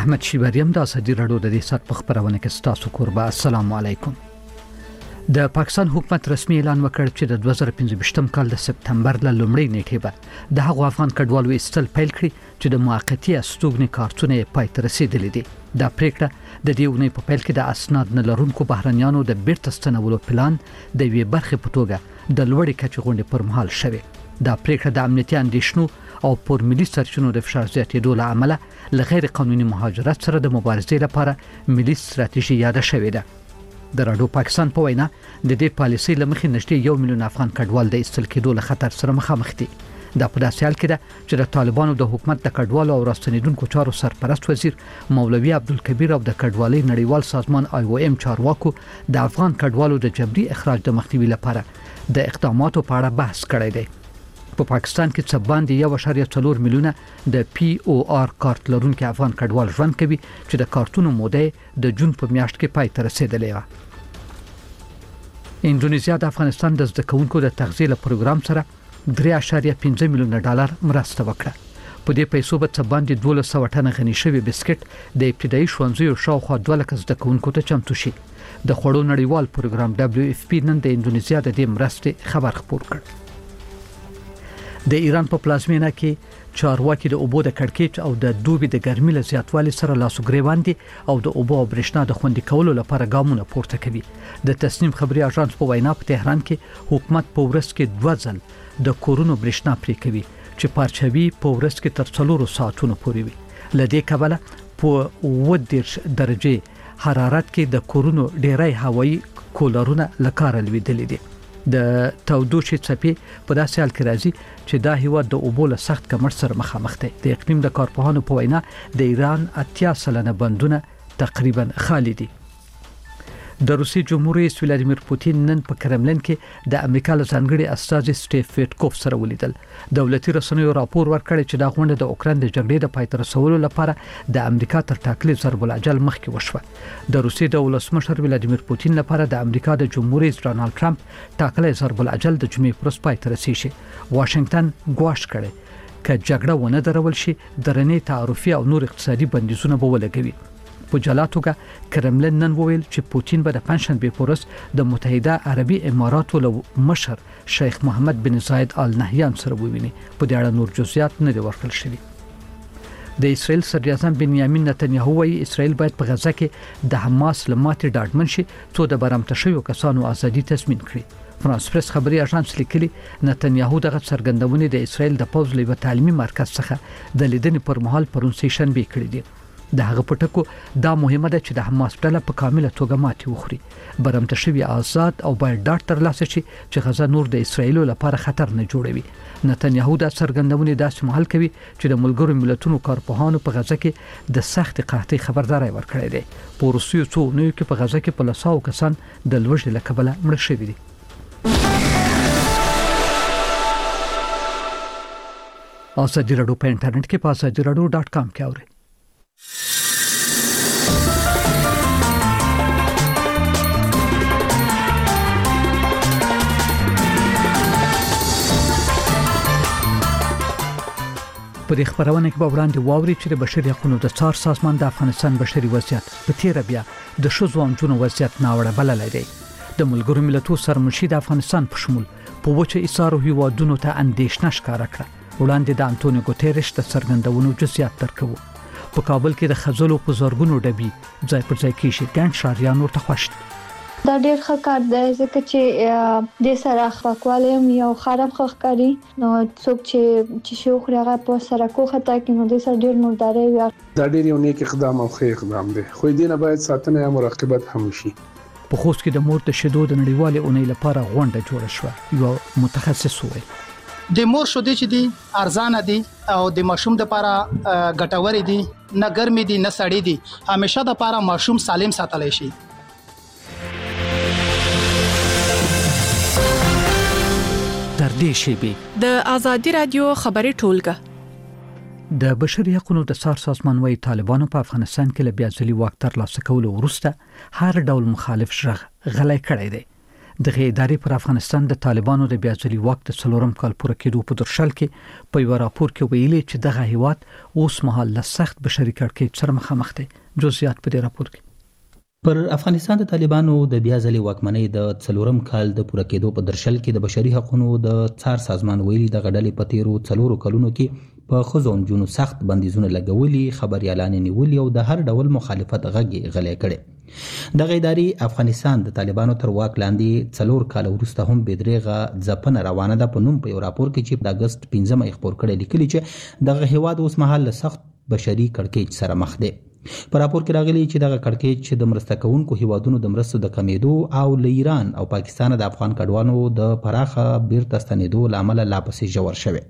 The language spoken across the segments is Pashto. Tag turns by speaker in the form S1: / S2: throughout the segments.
S1: احمد شیبریم د ازادي رادیو د دې سات په خبرونه کې ستاسو قربا. السلام علیکم. د پاکستان حکومت رسمي اعلان وکړ چې د 2015 کال د سپتمبر ل لومړۍ نیټې به د هغو افغان کډوالو ایستل پیل کړي چې د موقتی استوګنې کارتونه پای ته رسیدلي دي. دا پریکړه د دې ونې په پیل کې د اسناد نه لرونکو بهرنیانو د بیرته ستنولو پلان د وی برخې په توګه د لوړې کچې غونډې پر مهال شوه. دا پریکړه د امنیتي اندیشنو او پر ملي سرچینو د فشار زیاتېدو له امله له غیر قانوني مهاجرت سره د مبارزې لپاره ملي ستراتیژي یاد شوې ده. د رادیو پاکستان په وینا د دې پالیسۍ لمخې نږدې 1 میلیون افغان کډوال د ایستل کېدو له خطر سره مخامخ دي. دا په داسې حال کې ده چې د طالبانو د حکومت د کډوالو او راستنیدونکو چارو سرپرست وزیر مولوي عبدالکبیر او د کډوالۍ نړیوال سازمان IOM چارواکو د افغان کډوالو د جبري اخراج د مخنیوي لپاره د اقداماتو په اړه بحث کړی دی. په پاکستان کې څه باندې 1.4 میلیونه د POR کارت لرونکو افغان کډوال ژوند کوي چې د کارتونو موده د جون په میاشت کې پای ته رسیدلې و. انډونیزیا د افغانستان د زده کوونکو د تغذیه پروګرام سره 3.5 میلیونه ډالر مرسته وکړه. په دې پیسو به څه باندې 1200 ټنه غني شوی بسکټ د ابتدایي ښوونځیو شاوخوا 2 لک زده کوونکو ته چمتو شي. د خوړو نړیوال پروګرام WFP نن د انډونیزیا د دې مرستې خبر خپور کړ. د ایران په پلازمینه کې چارواکي د اوبو د کړکېچ او د دوبي د ګرمۍ له زیاتوالي سره لاسو ګریوان دي او د اوبو او برېښنا د خوندي کولو لپاره ګامونه پورته کوي. د تسنیم خبري اژانس په وینا په تهران کې حکومت په ورځ کې 2 ځل د کورونو برېښنا پرې کوي چې پارچوي په ورځ کې تر 4 ساعتونو پورې وي. لدې کبله په 10 درجه حرارت کې د کورونو ډیری هوایی کولرونه لکار لویدلې دي. د تودوخې څپې په داسې حال کې راځي چې دا هیواد د اوبو له سخت کمښت سره مخامخ دی. د اقلیم د کارپوهانو په وینا د ایران 80% بندونه تقریبا خالی دي. د روسي جمهور رئیس ولادیمیر پوتین نن په کرملین کې د امریکا له ځانګړي استازي سټیف ویټکوف سره ولیدل. دولتي رسنیو راپور ورکړی چې دا غونډه د اوکران د جګړې د پای ته رسولو لپاره د امریکا تر ټاکلي ضرب العجل مخکې وشوه. د روسي د ولسمشر ولادیمیر پوتین لپاره د امریکا د جمهور رئیس ډانلډ ټرمپ ټاکلي ضرب العجل د جمعې پر ورځ پای ته رسیږي. واشنگټن ګواښ کړی چې جګړه ونه درول شي درنې تعرفي او نور اقتصادي بندیزونه به ولګوي. په جلا توګه کرملین نن وویل چې پوتین به د پنځشنبه په ورځ د متحده عربي اماراتو له مشر شیخ محمد بن زاید آل نهیان سره وویني. په دې اړه نور جزئیات نه دي ورکړل شوي. د اسرائیل صدر اعظم بنیامین نتنیاهو وايي اسرائیل باید په غزه کې د حماس لماتې ډاډمن شي څو د برمته شویو کسانو ازادي تضمین کړي. فرانس پریس خبري اژانس لیکلي نتنیاهو دغه څرګندونې د اسرائیل د پوځ لوی تعلیمي مرکز څخه د لیدنې پر مهال پرون سیشن به کړی دي. د هغه پټکو دا مهمه ده چې د حماس ډله په کامله توګه ماتې وخوري. برمته شوی آزاد او باید ډاډ ترلاسه شي چې غزه نور د اسرائیل لپاره خطر نه جوړوي. نتنیاهو دا څرګندونې داسې مهال کوي چې د ملګرو ملتونو کارپوهانو په غزه کې د سخت قحطۍ خبرداري ورکړې ده. په روسیو څو نو کې په غزه کې په لساو کسان د لوږې له کبله مړه شوي دي. ازادي رادیو په انټرنیټ کې په azadiaradio.com کې اورئ. په دې خبرونه کې به وړاندې واوري چې د بشري حقوقو د څار سازمان د افغانستان بشري وضعیت په تیر بیا د ښځو او نجونو وضعیت ناوړه بللی دی. د ملګرو ملتونو سرمنشي د افغانستان په شمول په وچه ایثارو هیوادونو ته اندېښنه ښکاره کړه. وړاندې د انټونیو ګوتریش د څرګندونو جزئیات درکوو. په کابل کې د خزلو په زورګونو ډبي ځای پر ځای کېږي. ګڼ ښاریان ورته خوښ دي.
S2: دا ډېر ښه کار دی ځکه چې د سره خپلواکي یو خراب خخکاری نو څوک چې شو خورغه په سره کوخه تا کې نو د سره ډېر مرداري وي.
S3: دا ډېر یو نیک اقدام او ښه اقدام دی خو دې نه باید ساتنه یا مراقبت هم شي.
S1: په خوست کې د مور د شیدو د نړیوالې اونۍ لپاره غونډه جوړه شوه. یو متخصص وویل
S4: د مور شیدې چې دي ارزانه دي او د ماشوم لپاره ګټور دي، نه ګرمي دي نه سړې دي، همیشه د لپاره ماشوم سالم ساتلی شي.
S1: تر دې شیبې
S5: د ازادي رادیو خبري ټولګه
S1: د بشري حقوقو د څار سازمان وايي طالبانو په افغانستان کې له بیا ځلي واک ترلاسه کولو وروسته هر ډول مخالف ژغ غلې کړی دی. دغه ادارې پر افغانستان د طالبانو د بیا ځلي واک د څلورم کال پوره کېدو په درشل کې په یو راپور کې ویلي چې دغه هیواد اوس مهال له سخت بشري کړکېچ سره مخامخ دی. جزئیات په دې راپور کې.
S6: پر افغانستان د طالبانو د بیا ځلي واکمنۍ د څلورم کال د پوره کېدو په درشل کې د بشري حقوقو د څار سازمان ویلي د غډلې په تیرو 4 کلونو کې په ښځو او نجونو سخت بندیزونه لګولي، خبريالانې نیولي او د هر ډول مخالفت غږ غلې کړي. دغه ادارې افغانستان د طالبانو تر واک لاندې 4 کال وروسته هم بېدریغه ځپنه روانه ده په نوم په یو راپور کې چې د اگست 15 خپور کړی لیکلي چې دغه هیواد اوس مهال له سخت بشري کړکېچ سره مخ دی. په راپور کې راغلي چې دغه کړکېچ د مرسته کوونکو هیوادونو د مرستو د کمیدو او له ایران او پاکستان د افغان کډوالو د پراخه بیرته ستنېدو لامل لا پسې ژور شوی.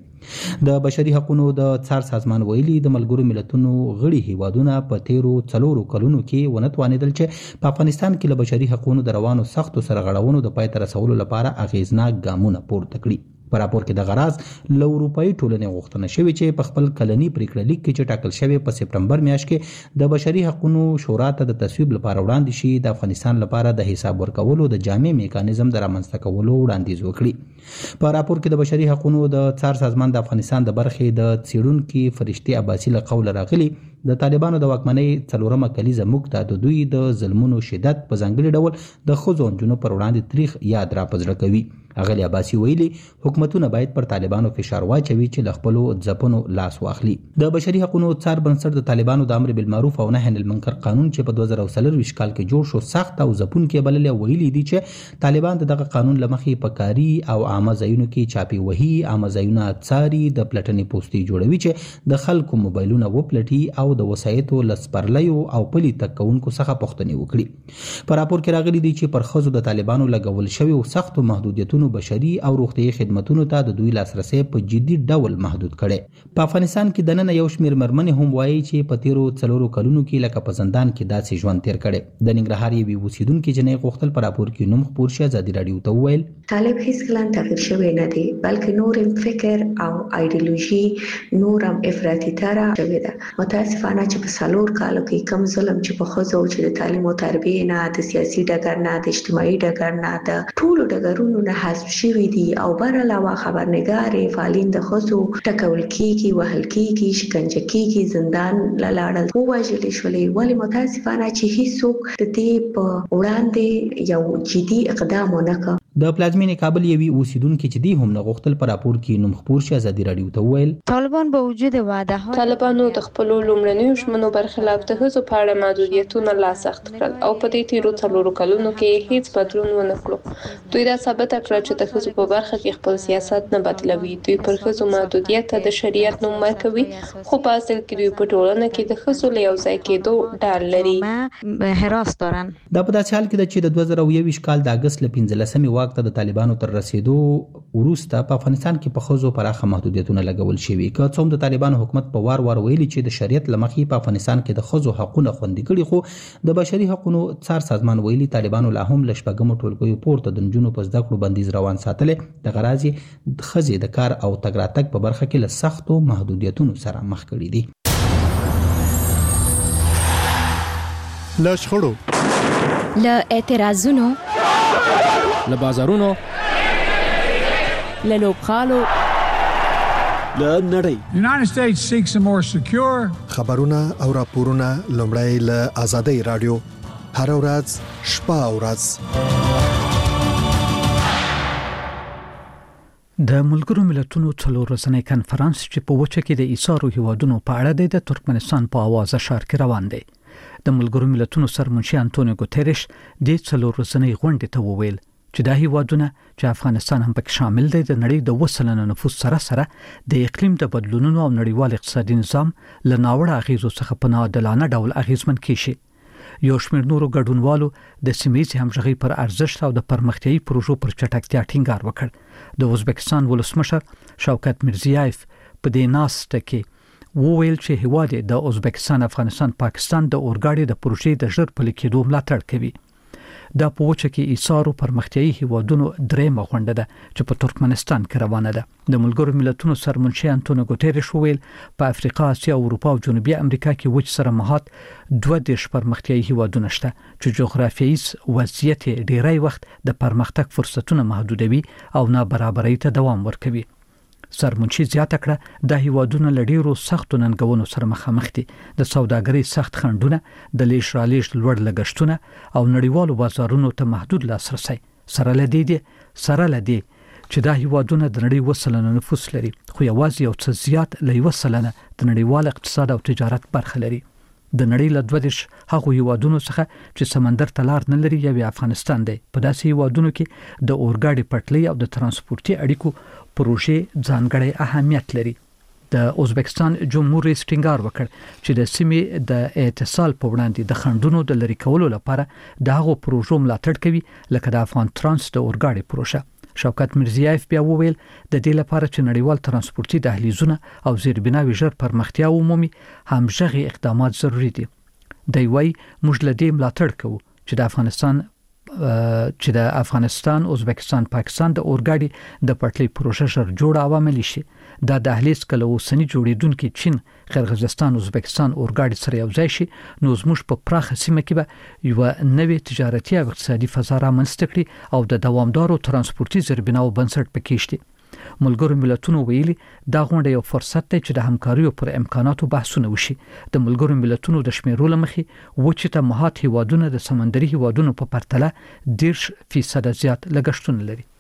S6: د بشري حقوقو د څار سازمان ویلي د ملګرو ملتونو غړي هیوادونه په تیرو 4 کلونو کې ونتوانېدل چې په افغانستان کې له بشري حقوقو د روانو سختو سرغړونو د پای ته رسولو لپاره اغیزناک ګامونه پورته کړي. په راپور کې د غراز له اروپאי ټولنې غوښتنه شوې چې په خپل کلني پریکړه لیک کې چې ټاکل شوی په سپټمبر میاشت کې د بشري حقوقو شورا ته د تصویب لپاره وړاندې شي د افغانستان لپاره د حساب ورکولو د جامع میکانیزم د رامنځته کولو وړاندیز وکړي. په راپور کې د بشري حقوقو د څار سازمان د افغانستان د برخې د څېړونکو فرشتي عباسي له قول راغلي د طالبانو د واکمنۍ 4مه کلیزه موږ ته د دوی د ظلمونو شدت په ځانګړي ډول د ښځو او نجونو پر وړاندې تاریخ یاد را پزړه کوي. اغلی عباسي ویلي حکومتونه باید پر طالبانو فشار واچوي چې له خپلو ځپنو لاس واخلي. د بشري حقوقو څار بنسټ د طالبانو د امر بالمعروف او نهي عن المنکر قانون چې په 2023 کال کې جوړ شو سخت او ځپونکي بللې ویلي دي چې طالبان دغه قانون لمخې په کاري او عامه ځایونو کې چاپی وهي، عامه ځایونه څاري، د پلټنې پوسټي جوړوي چې د خلکو موبایلونه وپلټي او د وسایتو لسپرلیو او پلي تکونکو څخه پوښتنې وکړي. په راپور کې راغلي دي چې پر ښځو د طالبانو لګول شوی او سختو محدودیتونو بشري او روغتیايي خدماتونو ته د دوی لاسرسي په جدي ډول محدود کړي. په افغانستان کې د نن یو شمېر مرمنې هم وایي چې په تیرو 4 کلونو کې لکه په زندان کې داسې ژوند تیر کړي. د ننګرهار یوې اوسیدونکو جنې غوښتل په راپور کې نوم خپور شي. ازادي راډیو ته وویل
S7: طالب هیڅ کله تغیر شوی نه دی بلکې نور فکر او ایدئولوژي نورم افراطي تر شوی ده. متاسفانه چې په 4 کالو کې کم ظلم چې په خزو چې د تعلیم او تربیه نه د سیاسي ډګر نه د اجتماعي ډګر نه د ټولو ډګرونو نه حذف شوی دي او بر علاوه خبرنګار فعالین د خزو ټکول کیږي، وهل کیږي، شکنجه کیږي، زندان لاړل وواژل شولې. ولی متاسفانه چې هیڅوک د دې په وړاندې یو جدي اقدام ونه کړ.
S6: د پلازمینې کابل یوې اوسیدونکو چې دی هم نه غوښتل په راپور کې نوم خپور شي. ازادي راډیو ته وویل
S8: طالبان به وجود وعده ها
S9: طالبانو د خپل لومړنیو ژمنو برخلاف د هڅو په اړه محدودیتونه لا سخت کړل او په دې تیرو 4 کلونو کې هیڅ بدلون ونه کړ. دوی دا ثابت کړ چې د هڅو په برخه کې خپل سیاست نه بدلوي. دوی پر هڅو محدودیت د شریعت نوم ورکوي خو په اصل کې دوی په ټولنه کې د هڅو له یو ځای کېدو ډار لري.
S8: حراس دارن.
S6: دا په داسې حال کې ده چې د 2021 کال د اگست ل 15 واک ته د طالبانو تر رسیدو وروسته په افغانستان کې په ښځو پراخه محدودیتونه لګول شوي. که څوم د طالبانو حکومت په وار ویلي چې د شریعت لمخې په افغانستان کې د ښځو حقوقونه خوندي کړي، خو د بشري حقوقو څار سازمان ویلي طالبانو لا هم له شپږمو ټولګیو پورته د نجونو په زده کړو بندیز روان ساتلی. د غرازي ښځې د کار او تګ راتګ په برخه کې له سختو محدودیتونو سره مخ کړي دي.
S10: له شخړو،
S11: له اعتراضونو،
S12: له بازارونو،
S11: له لوبغالو،
S12: له نړۍ.
S10: United States seeks a more secure خبرونه او راپورونه لومړی له آزادۍ رادیو هر ورځ شپه او ورځ.
S1: د ملګرو ملتونو 4 ورځنی کنفرانس چې په وچه کې د ایثارو هیوادونو په اړه د ترکمنستان په اواز اشار کې روان دی. د ملګرو ملتونو سرمنشي انټونیو ګوتریش د 4 ورځنی غونډې ته وویل چې دا هیوادونه چې افغانستان هم پکې شامل دی د نړۍ د 2% نفوس سره د اقلیم د بدلونونو او نړیوال اقتصادي نظام له ناوړه اغیزو څخه په ناعادلانه ډول اغیزمن کیشي. یو شمېر نورو ګډونوالو د سیمه‌ییزې همغږۍ پر ارزښت او د پرمختیایي پروژو پر چټکتیا ټینګار وکړ. د ازبکستان ولسمشر شوکت میرزیایف په دې ناسته کې وویل چې هیواد د ازبکستان، افغانستان، پاکستان د اورګاډي د پروژې د ژر پلي کېدو ملاتړ کوي. دا په وچه کې ایثارو پرمختیایي هیوادونو درېمه غونډه ده چې په ترکمنستان کې روانه ده. د ملګرو ملتونو سرمنشي انټونیو ګوتيريش وویل په افریقا، اسیا، اروپا او جنوبي امریکا کې وچ سره مهات 22 پرمختیایي هیوادونه شته چې جغرافیایي وضعیت ډیری وخت د پرمختګ فرصتونه محدودوي او نابرابرۍ ته دوام ورکوي. سرمنشي زیاته کړه د هیوادونو لډیرو سختو ننګونو سره مخامخ دي، د سوداګرۍ سخت خنډونه، د لیش رالیش لوړ لګښتونه او نړیوالو بازارونو ته محدود لاسرسي. سره لدی چې دا هیوادونه د نړۍ وسلنه نفوس لري، خو یوازې یو څه زیات ل وسلنه د نړیوال اقتصاد او تجارت برخه لري. د نړۍ له 22 هغو هیوادونو څخه چې سمندر ته لار نه لري یو افغانستان دی. په داسې هیوادونو کې د اورګاډي پټلۍ او د ترانسپورتي اړیکو پروژې ځانګړی اهمیت لري. د ازبکستان جمهور رئیس ټینګار وکړ چې د سیمې د اتصال په وړاندې د خنډونو د لرې کولو لپاره د هغو پروژو ملاتړ کوي لکه د افغان ترانس د اورګاډي پروژه. شوکت میرزیایف بیا وویل د دې لپاره چې نړیوال ترانسپورتي دهلیزونه او زیربناوي ژر پرمختیا ومومي همغږي اقدامات ضروری دي. دوی وايي موږ له دې ملاتړ کوو چې د افغانستان، ازبکستان، پاکستان د اورګاډي د پټلۍ پروژه ژر جوړ او عملي شي. دا دهلیز کله اوسنی جوړیدونکو چین، قرغیزستان، ازبکستان اورګاډي سره یو ځای شي نو زموږ په پراخه سیمه کې به یو نوې تجارتي او اقتصادي فضا رامنځته کړي او د دوامدارو ترانسپورتي زیربناو بنسټ پکې شي. ملګرو ملتونو ویلي دا غونډه یو فرصت دی چې د همکاریو پر امکاناتو بحثونه وشي. د ملګرو ملتونو د شمیرو لمخې وچه ته مهات هیوادونه د سمندري هیوادونو په پرتله 10% زیات لګښتونه لري.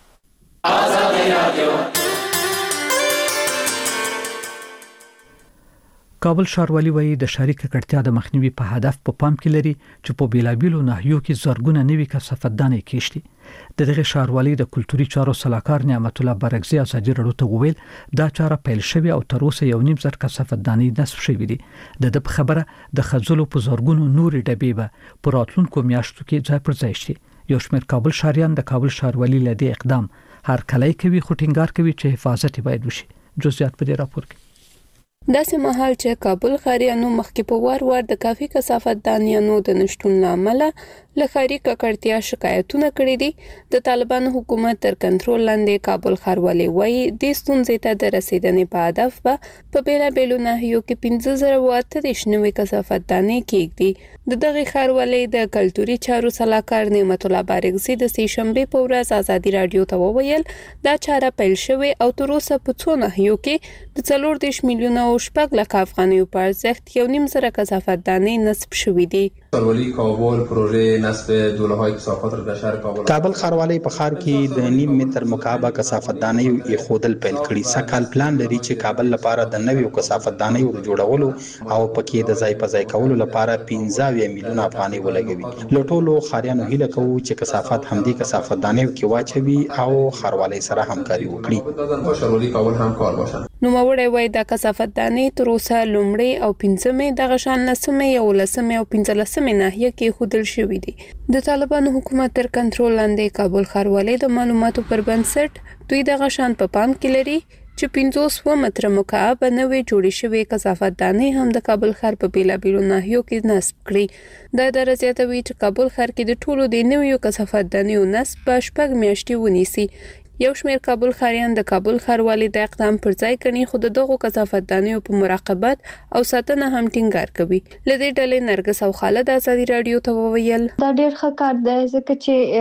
S1: کابل ښاروالي وایي د ښاري ککړتیا د مخنیوي په هدف په پام کې لري چې په بیلابیلو ناحیو کې زرګونه نوي کثافتدانۍ کېشتي. دغه ښاروالي د کلتوري چارو سلاکار نعمت الله برګزی ازادي راډیو ته وویل دا چاره پیل شوې او تر اوسه 1.5 کثافتدانۍ نصب شوې دي. د خبره د خځلو په زرګونو نوري ډبې به په راتلونکو میاشتو کې ځای پر ځای شي. یو شمېر کابل ښاریان د کابل ښاروالي له دې اقدام هر کله کوي خو ټینګار کوي چې حفاظت باید وشي. جزئیات په دې راپور کې.
S9: داسې مهال چې کابل ښاریانو مخکې په وار د کافي کثافتدانیانو د نشټون لامله له ښاري ککړتیا شکایتونه کړي دي، د طالبانو حکومت تر کنټرول لاندې کابل ښاروالي وایي د ستونزې ته د رسیدنې په هدف په بیلابیلو ناحیو کې 15,038 نوې کثافتدانۍ کېږدي. د دغه ښاروالۍ د کلتوري چارو سلاکار نعمت الله بارګزی د سې شنبې په ورځ ازادي راډیو ته وویل دا چاره پیل شوې او تر اوسه په څو ناحیو کې د 40 میلیونه شپږ لک افغانیو په ارزښت 1.5 کثافتدانۍ نصب شوې دي.
S11: ښاروالي کابل پروژه نصب دوله‌های کثافات را در شهر کابل ښاروالي په ښار کې د 0.5 متر مکعب کثافتدانۍ ایښودل پیل کړي. سکهال پلان لري چې کابل لپاره د نویو کثافتدانۍ جوړولو او پکې د ځای په ځای کولو لپاره 15 میلیونه افغانۍ ولګوي. له ټولو ښاریانو هیله کوو چې کثافات همدې کثافتدانۍ کې واچوي او ښاروالۍ سره همکاري وکړي. ښاروالي کابل همکار باشه.
S9: نو موري وای د کثافتدانۍ تر اوسه لومړی او 15مې دغه شان لسمې او 15مې او 15مې ناحیه کې خودل شوې دي. د طالبانو حکومت تر کنټرول لاندې کابل ښاروالۍ د معلوماتو پر بنسټ دوی دغه شان په پام کې لري چې 500 متر مکعب نوې جوړې شوې کثافتدانۍ هم د کابل ښار په بیلابیلو ناحیو کې نصب کړي. دا د رضایتوي چې کابل ښار کې د ټولو د نویو کثافتدانیو نصب په 6 میاشتې ونیسي. یو شمېر کابل ښاریان د کابل ښاروالۍ د اقدام پر ځای کړي خو دغه کثافتدانیو په مراقبت او ساتنه هم ټینګار کوي. لدې ډلې نرګس او خالد ازادي راډیو ته وویل
S2: دا ډېر ښه کار دی ځکه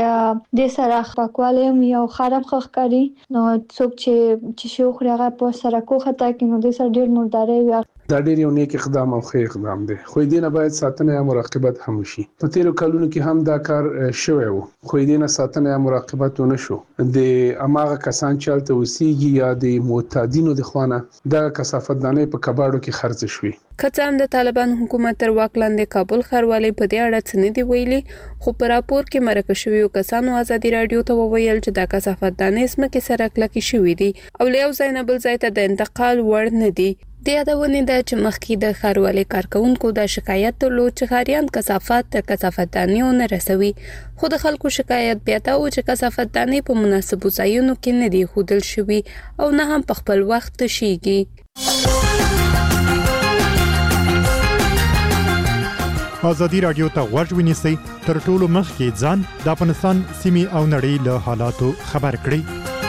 S2: چې د سره خپاکوالی یو خراب خخکاری نو څوک چې شو خورغه په سره کوخه تا کې نو د سره ډېر مرداري وي.
S3: دا ډېر یو نیک اقدام او ښه اقدام دی خو دې نه باید ساتنه یا مراقبت هم وشي. په تیرو کلونو کې هم دا کار شوی وو خو دې نه ساتنه یا مراقبت ونه شو. د اماغه کسان چې الته وسیږي یا د معتادینو د خوانه د کثافتدانۍ په کباړو کې خرڅ شوي.
S9: کڅام د طالبان حکومت تر واک لاندې کابل ښاروالۍ په دې اړه څه نه دی ویلي خو په راپور کې مرکه شویو کسانو ازادي راډیو ته وویل چې د کثافتدانۍ ځمکې سره کلکې شوې دي او له یو ځای نه بل ځای ته د انتقال وړ نه دي. د یادونه ده چې مخکې د ښاروالۍ کارکونکو د شکایت درلود چې ښاریان کثافات تر کثافتدانیو نه رسوي خو د خلکو شکایت بیا دا و چې کثافتدانۍ په مناسبو ځایونو کې نه دي ښودل شوي او نه هم په خپل وخت تشیږي.
S13: ازادي رادیو ته غوږ ونیسئ تر ټولو مخکې ځان د افغانستان سیمې او نړۍ له حالاتو خبر کړئ.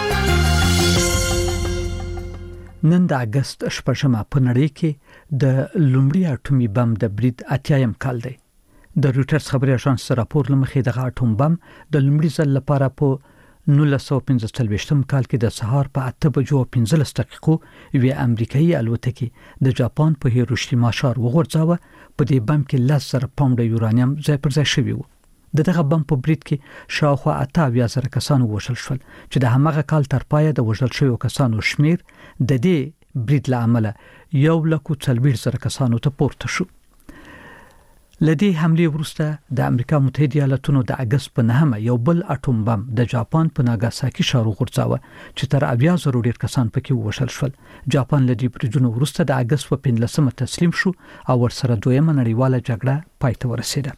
S1: نن د اگست 8 په نړۍ کې د لومړي اټومي بم د برید 80م کال دی. د رويټرز خبري اژانس راپور لمخې د اټوم بم د لومړي ځل لپاره په 1945 کال کې د سهار په 8:15 یوه امریکایي الوتکه د جاپان په هیروشیما ښار وغورځاوه. په دې بم کې 10,000 پاونډه یورانیم ځای پر ځای شوی و. دغه بم په برید کې شاوخوا 28,000 کسان وژل شول چې د همغه کال تر پایه د وژل شویو کسانو شمیر د دې برید له امله 1,40,000 کسانو ته پورته شو. لدی حمله وروسته د امریکا متحده ایالاتونو د اگست په 9 یو بل اټوم بم د جاپان په ناګاساکي ښار وغورځاوه چې تر 80,000 ډیر کسان پکې وژل شول. جاپان لدی برجونو وروسته د اگست په 15 تسلیم شو او ورسره دویمه نړیواله جګړه پای ته ورسیده.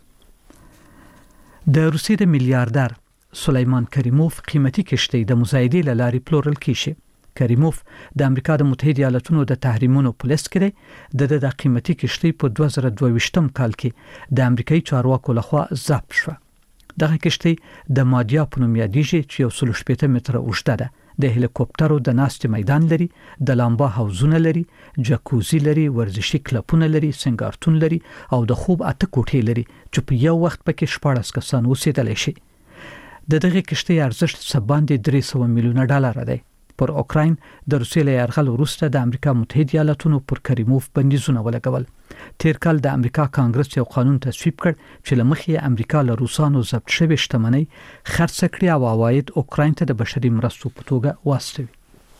S1: د روسیې د میلیاردر سلیمان کریموف قیمتي کشتۍ د مزایدې لارې پلورل کیږي. کریموف د امریکا د متحده ایالاتونو د تحریمونو په لیست کې د قیمتي کشتۍ په 2022 کال کې د امریکایي چارواکو لخوا ضبط شو. دغه کشتۍ د مادیا په نوم یادېږي چې 180 متره اوږده ده. د هلیکوپټرو د ناستې میدان لري، د لامبا حوزونه لري، جکوزي لري، ورزشي کلبونه لري، سنگارتون لري او د خوب 8 کوټې لري چې په یو وخت پکې 14 کسان اوسېدلی شي. دغه کشتۍ ارزښت څه باندې 300 میلیونه ډالر دی. پر اوکراین د روسیې له یرغل وروسته د امریکا متحده ایالاتونو پر کریموف بندیزونه ولګول. تیر کال د امریکا کانګرس یو قانون تصویب کړ چې لمخې امریکا له روسانو ضبط شوی شتمنۍ خرڅ کړي او عواید اوکراین ته د بشري مرستو په توګه واستوي.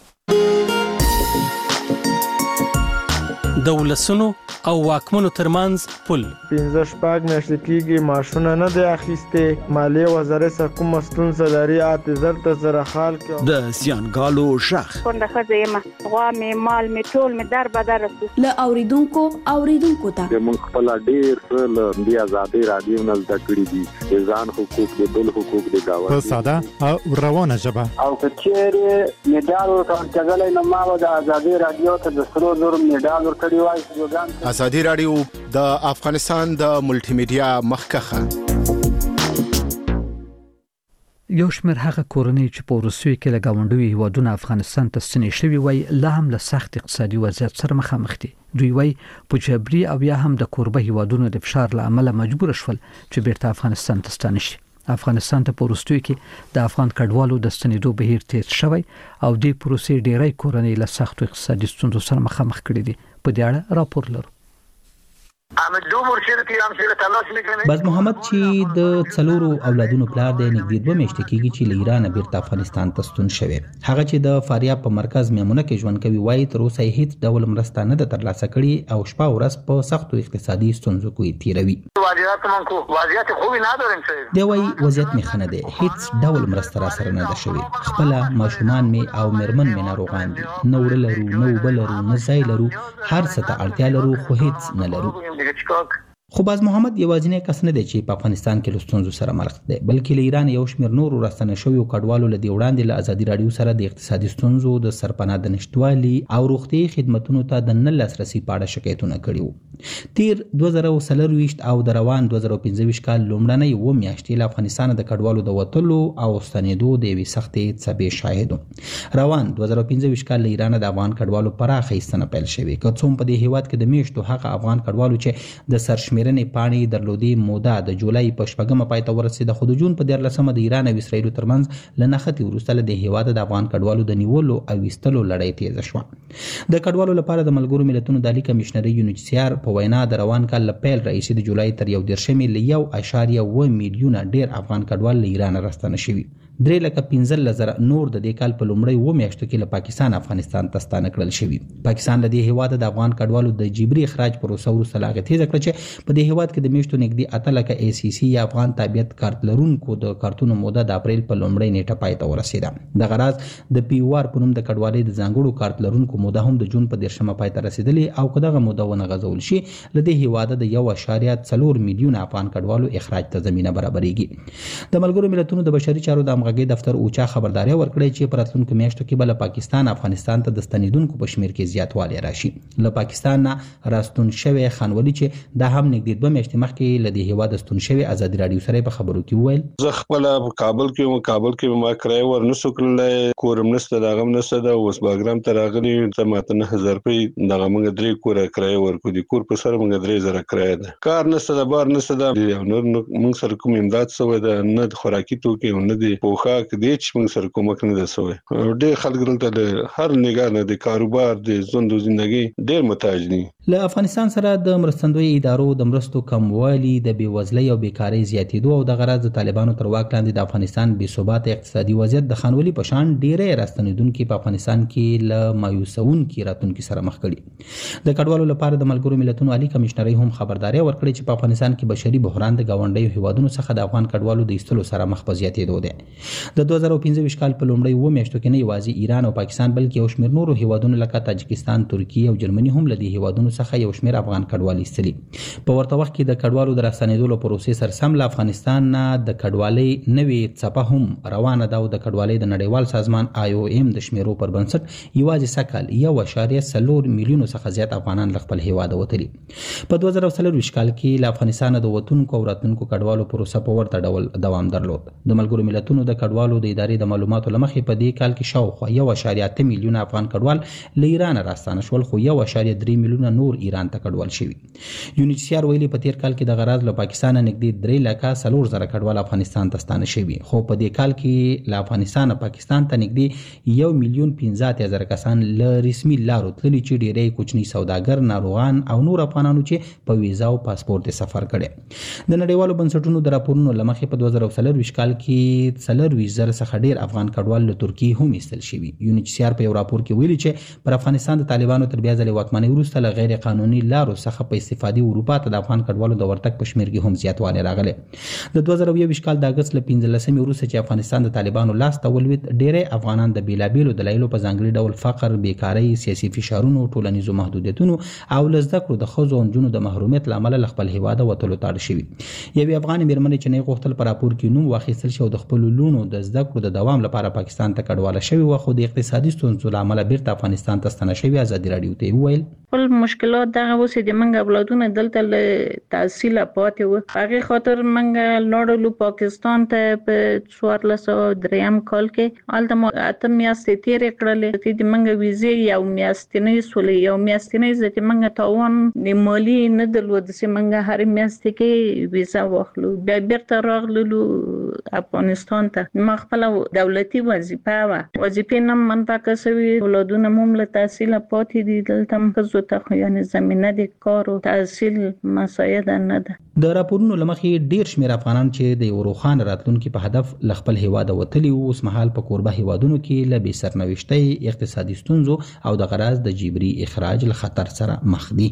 S12: د ولسونو او واکمنو ترمنځ پل
S14: 15 میاشتې کېږي معاشونه نه دی اخیستې. مالیې وزارت څخه کومه ستونزه لري اعتذار ته سره حال کې
S12: د زیانګالو شخ
S15: څنګه ښځه یم غوا مې مال مې ټول مې در بدر
S16: له اوریدونکو ته
S17: موږ خپل ډېر له دې ازادي رادیو نه زده کړې دي د ځان حقوق د بل حقوق د گاوه
S13: په ساده او روانه ژبه
S17: او کچېره میډال ورکړل نو ما د ازادي رادیو ته د 300 میډال ورکړی وای.
S18: ازادي رادیو د افغانستان د ملټي میډیا مخکخه.
S1: یو شمېر هغه کورنۍ چې په روسیې کې له گاونډوي هیوادونو افغانستان ته ستنې شوي وای لا هم له سخت اقتصادي وضعیت سره مخامخ دي. دوی وای په جبري او یا هم د کوربه هیوادونو د فشار له امله مجبور شول چې بیرته افغانستان ته ستانه شي. افغانستان ته په روسیې کې د افغان کډوالو د ستنېدو بهیر تیز شوی او د پروسې ډیری کورنۍ له سخت اقتصادي ستونزو سره مخامخ کړي دي. په دې اړه راپور لرو.
S6: باز محمد چې د څلورو اولادونو پلار دی نږدې 2 میاشتې کېږي چې له ایران بیرته افغانستان ته ستون شوی. هغه چې د فاریاب په مرکز میمونه کې ژوند کوي وایي تر اوسه هیڅ ډول مرسته نه ده ترلاسه کړې او شپه ورځ په سختو اقتصادي ستونزو کې تیروي. دی وایي وضعیت مې ښه نه دی، هیڅ ډول مرسته را سره نه ده شوې. خپله ماشومان مې او میرمن مې ناروغان دي، نه وړه لرو، نه اوبه لرو، نه ځای لرو، هر څه ته اړتیا لرو خو هیڅ نه لرو. خو باز محمد یوازینی کس نه دی چې په افغانستان کې له ستونزو سره مخ دی، بلکې له ایران یو شمېر نورو راستنه شویو کډوالو له دې وړاندې له ازادي رادیو سره د اقتصادي ستونزو د سرپناه د نشټوالي او روغتیايي خدماتو ته د نه لاسرسي په اړه شکایتونه کړي وو. تیر 2024 او د روان 2025 کال لومړنۍ 2 میاشتې له افغانستان د کډوالو د وټلو او ستنېدو د یوې سختې څپې شاهد. روان 2025 کال له ایران د افغان کډوالو پراخه ایستنه پیل شوې. که څوم په دې هیواد کې د میاشتو هغه افغان کډوالو چې د سرشمیرنې پاڼې درلودي موده د جولای په 8 پای ته ورسېده، خو د جون په 14 د ایران او اسرائیل ترمنځ له نښتې وروسته له دې هیواد د افغان کډوالو د نیولو او ایستلو لړۍ تیزه شوه. د کډوالو لپاره د ملګرو ملتونو د عالی کمشنري یونیسیار په وینا د روان کال له پیل راهیسې د جولای تر 1 له 1.1 میلیونه ډیر افغان کډوال له ایران راستنه شوي. 3,15,000 نور د دې کال په لومړۍ 2 میاشتو کې له پاکستان افغانستان ته ستانه کړل شوي. پاکستان له دې هیواد د افغان کډوالو د جبري اخراج پروسه وروسته لا غتیزه کړه چې په دې هیواد کې د میاشتو نږدې 8 لکه ACC یا افغان تابعیت کارت لرونکو د کارتونو موده د اپریل په لومړۍ نیټه پای ته ورسېده. د غراض د PUR په نوم د کډوالۍ د ځانګړو کارت لرونکو موده هم د جون په 10 پای ته رسیدلې او که دغه موده ونه غځول شي له دې هیواد د 1.4 میلیونه افغان کډوالو اخراج ته زمینه برابرېږي. د ملګرو ملتونو د بشري چارو د همغږي دفتر اوچا خبرداري ورکړې چې په راتلونکو میاشتو کې به له پاکستان افغانستان ته د ستنیدونکو په شمیر کې زیاتوالی راشي. له پاکستان نه راستون شوی خانولي چې دا هم نږدې 2 میاشتې مخکې له دې هیواد ستون شوی ازادي رادیو سره په خبرو کې وویل
S19: زه خپل کابل کې ما کرای ورنسو کړل کورم نسته دا غم نسته دا اوس باګرام ته راغلی ته ماته 9000 روپۍ دغه موږ درې کور کرای ورکو دي کور په سر موږ 3000 کرای ده کار نسته دا بار نسته دا نور موږ سره کوم امداد سوی ده نه خوراکي توکي نه دي پوخاک دي چې موږ سره کومک نه ده سوی ډېر خلک دلته هر نگاه نه د کاروبار د ژوند زندگی ډېر محتاج دي.
S6: له افغانستان سره د مرستندوی ادارو د مرستو کموالی د بیوزلۍ او بیکاری زیاتېدو او د غرض د طالبانو تر واک لاندې د افغانستان بې ثبات اقتصادي وضعیت د خانولي په شان ډېرې راستنیدونکي په افغانستان کې له مایوسونکي راتلونکي سره مخ کړي. د کډوالو لپاره د ملګرو ملتونو عالی کمشنري هم خبرداري ورکړې چې په افغانستان کې بشري بحران د گاونډیو هیوادونو څخه د افغان کډوالو د ایستلو سره مخ په زیاتېدو دی. د 2015 کال په لومړۍ 2 میاشتو کې نه یوازې ایران او پاکستان بلکې یو شمېر نورو هیوادونو لکه تاجکستان، ترکیه او جرمني هم له دې هیوادونو څخه یو شمېر افغان کډوال ایستلي. په ورته وخت کې د کډوالو د راستنېدلو پروسې سرسم له افغانستان نه د کډوالۍ نوې څپه هم روانه ده او د کډوالۍ د نړیوال سازمان IOM د شمیرو پر بنسټ یوازې سکهال 1.4 میلیون څخه زیات افغانان له خپل هیواده وتلي. په 2024 کال کې له افغانستان د وتونکو او راتلونکو کډوالو پروسه په ورته ډول دوام درلود. د ملګرو ملتونو د کډوالو د ادارې د معلوماتو لمخې په دې کال کې شاوخوا 1.8 میلیون افغان کډوال له ایران راستانه شول خو 1.3 میلیون نور ایران ته کډوال شوي. UNHCR ویلي په تیر کال کې د غرض له پاکستان نږدې 3,04,000 کډوال افغانستان ته ستانه شوي خو په دې کال کې له افغانستان پاکستان ته نږدې 1,15,000 کسان له رسمي لارو تللي چې ډېری کوچني سوداګر، ناروغان او نور افغانانو چې په ویزا او پاسپورت سفر کړي. د نړیوالو بنسټونو د راپورونو لمخې په 2024 کال کې 4,000 څخه ډېر افغان کډوال له ترکیې هم ایستل شوي. UNHCR په یو راپور کې ویلي چې پر افغانستان د طالبانو تر بیا ځلې واکمنۍ وروسته له غیر قانوني لارو څخه په استفادې اروپا ته د افغان کډوالو د ورتګ په شمېر کې هم زیاتوالی راغلی. د 2021 کال د اګست له 15 وروسته چې افغانستان د طالبانو لاس ته ولوېد ډېری افغانان د بېلابېلو دلایلو په ځانګړي ډول فقر، بیکارۍ، سیاسي فشارونو، ټولنیزو محدودیتونو او له زده کړو د ښځو او نجونو د محرومیت له امله له خپل هیواده وتلو ته اړ شوي. یوې افغانې مېرمنې چې نه غوښتل په راپور کې نوم واخیستل شي او د خپلو لوڼو د زده کړو د دوام لپاره پاکستان ته کډواله شوې وه خو د اقتصادي ستونزو له امله بیرته افغانستان ته ستنه شوې ازادي راډیو ته وویل
S20: خپل مشکلات دغه اوس د منګ اولادونه دلته له تحصیل پاتې وو هغې خاطر منګ لاړلو پاکستان ته په 1403 کال کې هلته ما 8 میاشتې تېرې کړلې چې د منګ ویزې یو میاشتنۍ سولې یو میاشتنۍ زه چې منګ تاوان د مالي نه درلود چې منګ هرې میاشتې کې ویزا واخلو بیا بیرته راغللو افغانستان ته ما خپله دولتي وظیفه وه وظیفې نه منطقه سوي اولادونه هم له تحصیل پاتې دي دلته هم ښځو ته خو یعنې زمینه د کار او تحصیل مساعده نه ده.
S6: د راپورونو له مخې ډېر شمېر افغانان چې د یو روښانه راتلونکي په هدف له خپل هیواده وتلي وو اوس مهال په کوربه هیوادونو کې له بې سرنوشتۍ، اقتصادي ستونزو او د غرض د جبري اخراج له خطر سره مخ دي.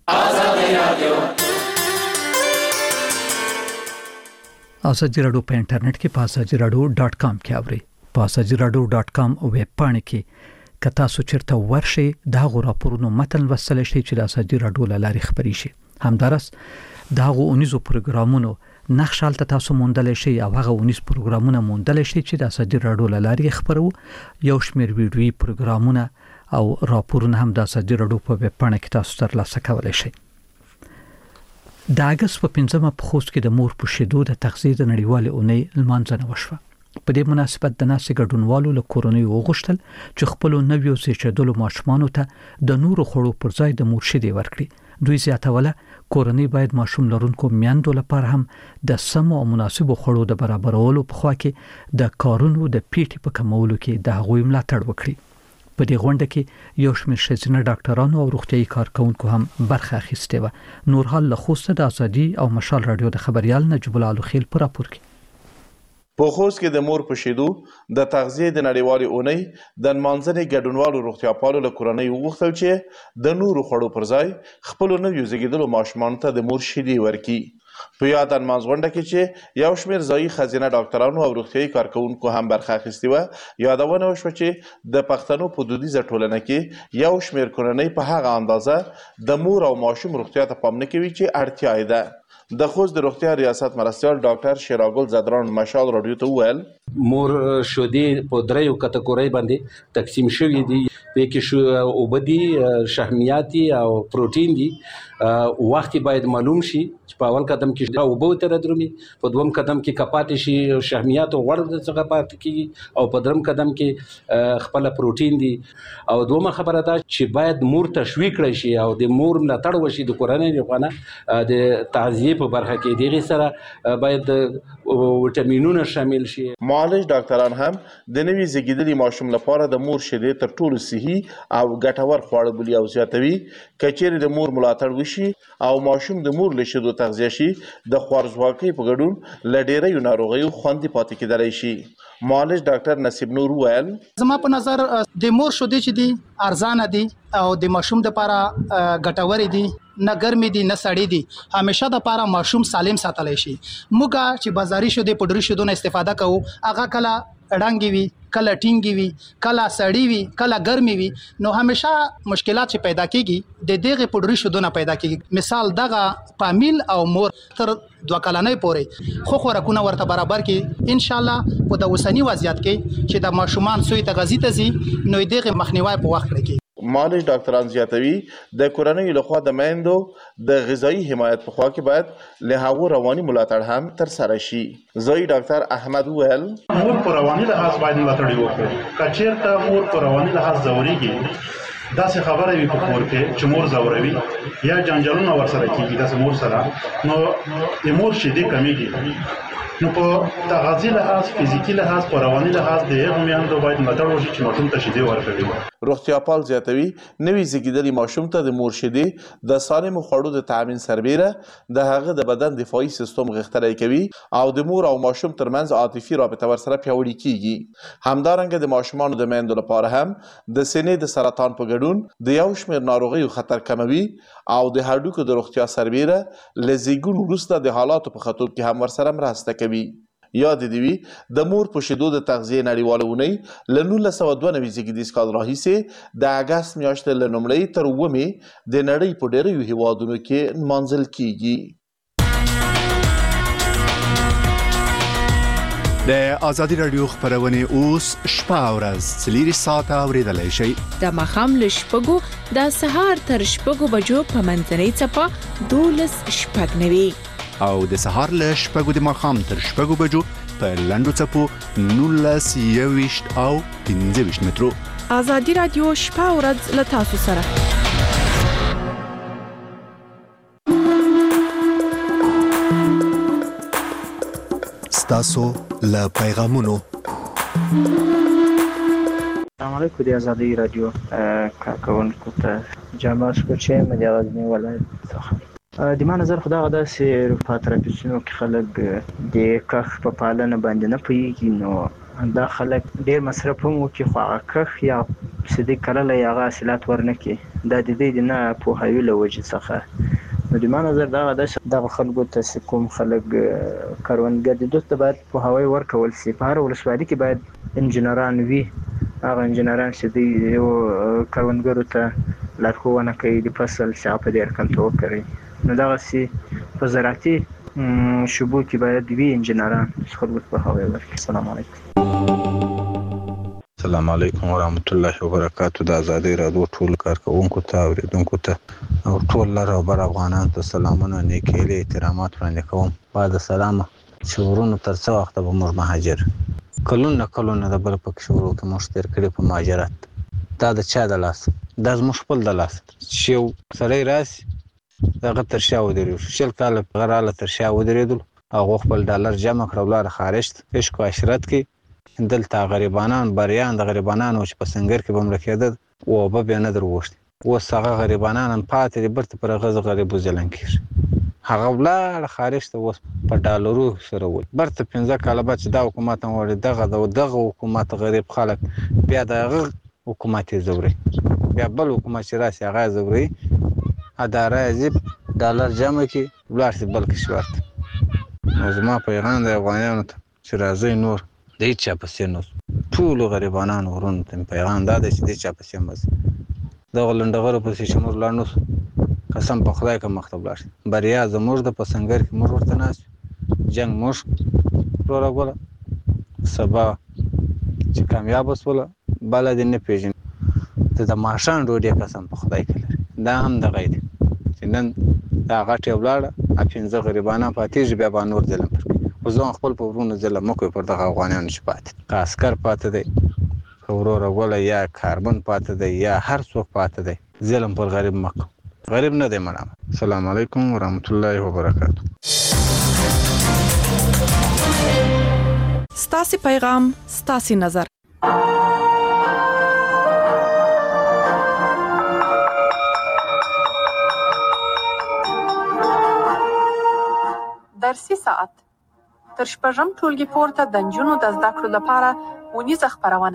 S1: ازادي راډیو په انټرنیټ کې په azadiradio.com کې اوري. په azadiradio.com ویب پاڼه کې کتا سو چرته ورشي دا غو راپورونو متن وسل شي چې د ازادي راډیو لاري خبري شي. همدارس دا غو 19 پروګرامونو نقشال ته تاسو موندل شي او هغه 19 پروګرامونه موندل شي چې د ازادي راډیو لاري خبرو یو شمېر ویډیوي پروګرامونه او راپورونه هم د ازادي راډیو په ویب پاڼه کې تاسو ترلاسه کولای شئ. د اګست په 15 په خوست کې د مور په شیدو د تغذیه د نړیوال اونۍ لمانځنه وشوه. په دې مناسبت د ناسې ګډونوالو له کورنۍ وغوښتل چې خپل نویو زیږیدلو ماشومانو ته د نورو خوړو پر ځای د مور شیدې ورکړي. دوی زیاتوله کورنۍ باید ماشوم لرونکو میندو لپاره هم د سمو او مناسبو خوړو د برابرولو په خوا کې د کارونو د پیټي په کمولو کې د هغوی ملاتړ وکړي. په دې غونډه کې یو شمېر ښځینه ډاکټرانو او روغتیايي کارکونکو هم برخه اخیستې وه. نور حال له خوسته د ازادي او مشال رادیو د خبريال نجیب الله الخیل په راپور کې
S21: په خوست کې د مور په شیدو د تغذیه د نړیوالې اونۍ د نمانځنې ګډونوالو روغتیاپالو له کورنۍ وغوښتل چې د نورو خوړو پر ځای خپلو نویو زیږېدلو ماشومانو ته د مور شیدې ورکړي. په یاد نمانځ غونډه کې چې یو شمېر ځایي ښځینه ډاکټرانو او روغتیايي کارکوونکو هم برخه اخیستې وه یادونه وشوه چې د پښتنو په دودیزه ټولنه کې یو شمېر کورنۍ په هغه اندازه د مور او ماشوم روغتیا ته پام نه کوي چې اړتیا یې ده. د خوست د روغتیا ریاست مرستیال ډاکټر شیراګل زدران مشال رادیو ته وویل
S4: مور شودې په دریو کټګورۍ باندې تقسیم شوې دي په کې اوبدي شحمیات او پروتین دي وخت باید معلوم شي چې په اول قدم کې اوبو تر درومي په دوم قدم کې کپات شي شحمیات او غوړ څخه پات کیږي او په درم قدم کې خپل پروتین دي او دومره خبره ده چې باید مور تشویق کړي شي او د مور ملاتړ وشي د کورنۍ لپاره د تغذیه په برخه کې دغه سره باید وټامینونه شامل شي.
S21: معالج ډاکټران هم د نوي زیږیدلي ماشوم لپاره د مور شیدې تر ټولو صحي او ګټور خواړه بولي او زیاتوي کچېرې د مور ملاتړ وشي او ماشوم د مور له شیدو تغذیه شي د خوارځواکۍ په ګډون له ډېرو ناروغیو خوندي پاتې کېدلی شي. معالج ډاکټر نصیب نور وویل
S22: زما په نظر د مور شیدې چې دي ارزانه دي او د ماشوم لپاره ګټور دي نه ګرمي دي نه سړې دي همیشه د لپاره ماشوم سالم ساتلی شي. موږ چې بازاري شیدې پوډري شیدو نه استفاده کوو هغه کله ړنګې وي کله ټینګې وي کله سړې وي کله ګرمې وي نو همیشه مشکلات چې پیدا کیږي د دغه پوډري شیدو نه پیدا کیږي. مثال دغه فامیل او مور تر 2 کلنۍ پورې خو خوراکونه ورته برابر کړي ان شاء الله په د اوسنی وضعیت کې چې د ماشومان سوی تغذیه ته زی نو دغه مخنیوي په وخت کې.
S21: معالج ډاکټران زیاتوي د کورنۍ لخوا د میندو د غذایی حمایت په خوا کې باید له هغو رواني ملاتړ هم تر سره شي. ځایی ډاکټر احمد وویل
S23: مور په رواني لحاظ باید ملاتړ وکړو که چېرته مور په رواني لحاظ ځورېږي داسې خبره وي په کور کې چې مور ځوروي یا جنجالونه ورسره کېږي داسې مور سره نو د مور شیدې کمیږي نو په تغذیه لحاظ فزیکي لحاظ په رواني لحاظ د هغو میندو باید ملاتړ وشي چې ماشوم ته شیدې ورکوي.
S21: روغتیاپال زیاتوي نوي زیږیدلي ماشوم ته د مور شیدې د سالمو خوړو د تامین سربیره د هغه د بدن دفاعي سیستم غښتلی کوي او د مور او ماشوم ترمنځ عاطفي رابطه ورسره پیاوړې کیږي. همدارنګه د ماشومانو د میندو لپاره هم د سینې د سرطان په ګډون د یو شمېر ناروغیو خطر کموي او د هډوکو د روغتیا سربیره له زیږون وروسته د حالاتو په ښه توب کې هم ورسره مرسته کوي. یاد دې وي د مور په شیدو د تغذیې نړیواله اونۍ له 1992 زیږدیز کال راهیسې د اګست میاشتې له لومړۍ تر 9 د نړۍ په ډېرو هیوادونو کې نمانځل کیږي.
S18: د ازادي رادیو خبرونه اوس شپه او ورځ 4 ساعته اوریدلای شئ.
S5: د مخام له شپږو د سهار تر شپږو بجو په منځنۍ څپه 12 شپږ نوي
S18: او د سهار له شپږو د ماښام تر شپږو بجو په لنډو څپو 19 او 15 مترو.
S5: ازادي رادیو شپه او ورځ له تاسو سره.
S10: ستاسو له پیغامونو.
S24: السلام علیکم د ازادي رادیو کارکونکو ته جامع سپورچې مې غزنی ولایت څخه د ما نظر خدا غدا سي په ترپیسونو کې خلک د کخ په پالنه باندې نه پوهیږي نو دا خلک ډیر مصرف هم وکړي خو هغه کخ یا سدي کړل یا هغه حاصلات ورنکي دا د دې نه پوهاوی له وجې څخه نو د ما نظر دا غدا د خلکو ته کوم خلک کاروانګر د دوت باید پوهاوی ورکول سي په هر ولسوالۍ کې باید انجنیران وي هغه انجنیران چې د یو کاروانګرو ته لارښوونه کوي د فصل شاپ د کنټرول کوي نو دا سي په زراعتي شوبو کې باید وی انجنیران خلکو ته پوهاوی ورکړي. السلام علیکم.
S25: السلام علیکم ورحمت الله وبرکاتہ. د ازادي رادیو ټول کارکونکو ته اوریدونکو ته او ټول لر او بر افغانانو ته سلامونه نیکیلي احترامات وړاندې کوم. بعد سلام شورونو تر څو وخت به موږ مهاجر کلونه د بل پک شورو کې مشتر کړي په مهاجرت دا د چا د لاس د زموږ خپل د لاس شیو سړی راسي دغه تر شا ودرېږو 20 کاله غراله تر شا ودرېدل هغه خپل ډالر جمع کړو لار خارج عشق او عشرت کې دلته غریبانان بریان د غریبانانو چې په سنگر کې بم راکېده او به نه دروښت اوس هغه غریبانان پاتې دي برته پر غزه غریب ځلن کېږي هغه ولر خارج ته اوس په ډالرو سره ول برته 15 کاله بعد چې دا حکومت وړي دغه حکومت غریب خلک بیا دغه حکومت زوري بیا بل حکومت چې راسي هغه زوري اداره عجیب ډالر جمع کی ولر سي بلکې شورت نو زما پیغام د افغانانو ته چې راځي نور د هیڅ په سینو ټول غریبانو ورونو ته پیغام دا دی چې د هیڅ په سینو دا غلندغه په سیمور لاندو قسم په خدای که مخته ولاړ شي بریا زموږ د په سنګر کې موږ ورته ناست جنګ موږ پلورغوله سبا چې کامیاب وسوله بله دې نه پېژني ته د ماښام ډوډۍ قسم په خدای کې لري دا هم دغه دی چې نن دا غټ یې ولاړه 15 غریبانه پاتېږي بیا به نور ظلم پر کوي خو زه خپل په ورونو ظلم مه کوئ پر دغه افغانانو چې پاتې که عسکر پاتې دی که ورورغوله یا کاربن پاتې دی یا هر څوک پاتې دی ظلم پر غریب مه کوه غریب نه دی مړه السلام علیکم ورحمت الله وبرکاته
S2: ستاسو پیغام ستاسو نظر درسي ساعت تر شپږم ټولګي پورته د نجونو د زده کړو لپاره ونیزه خپرونه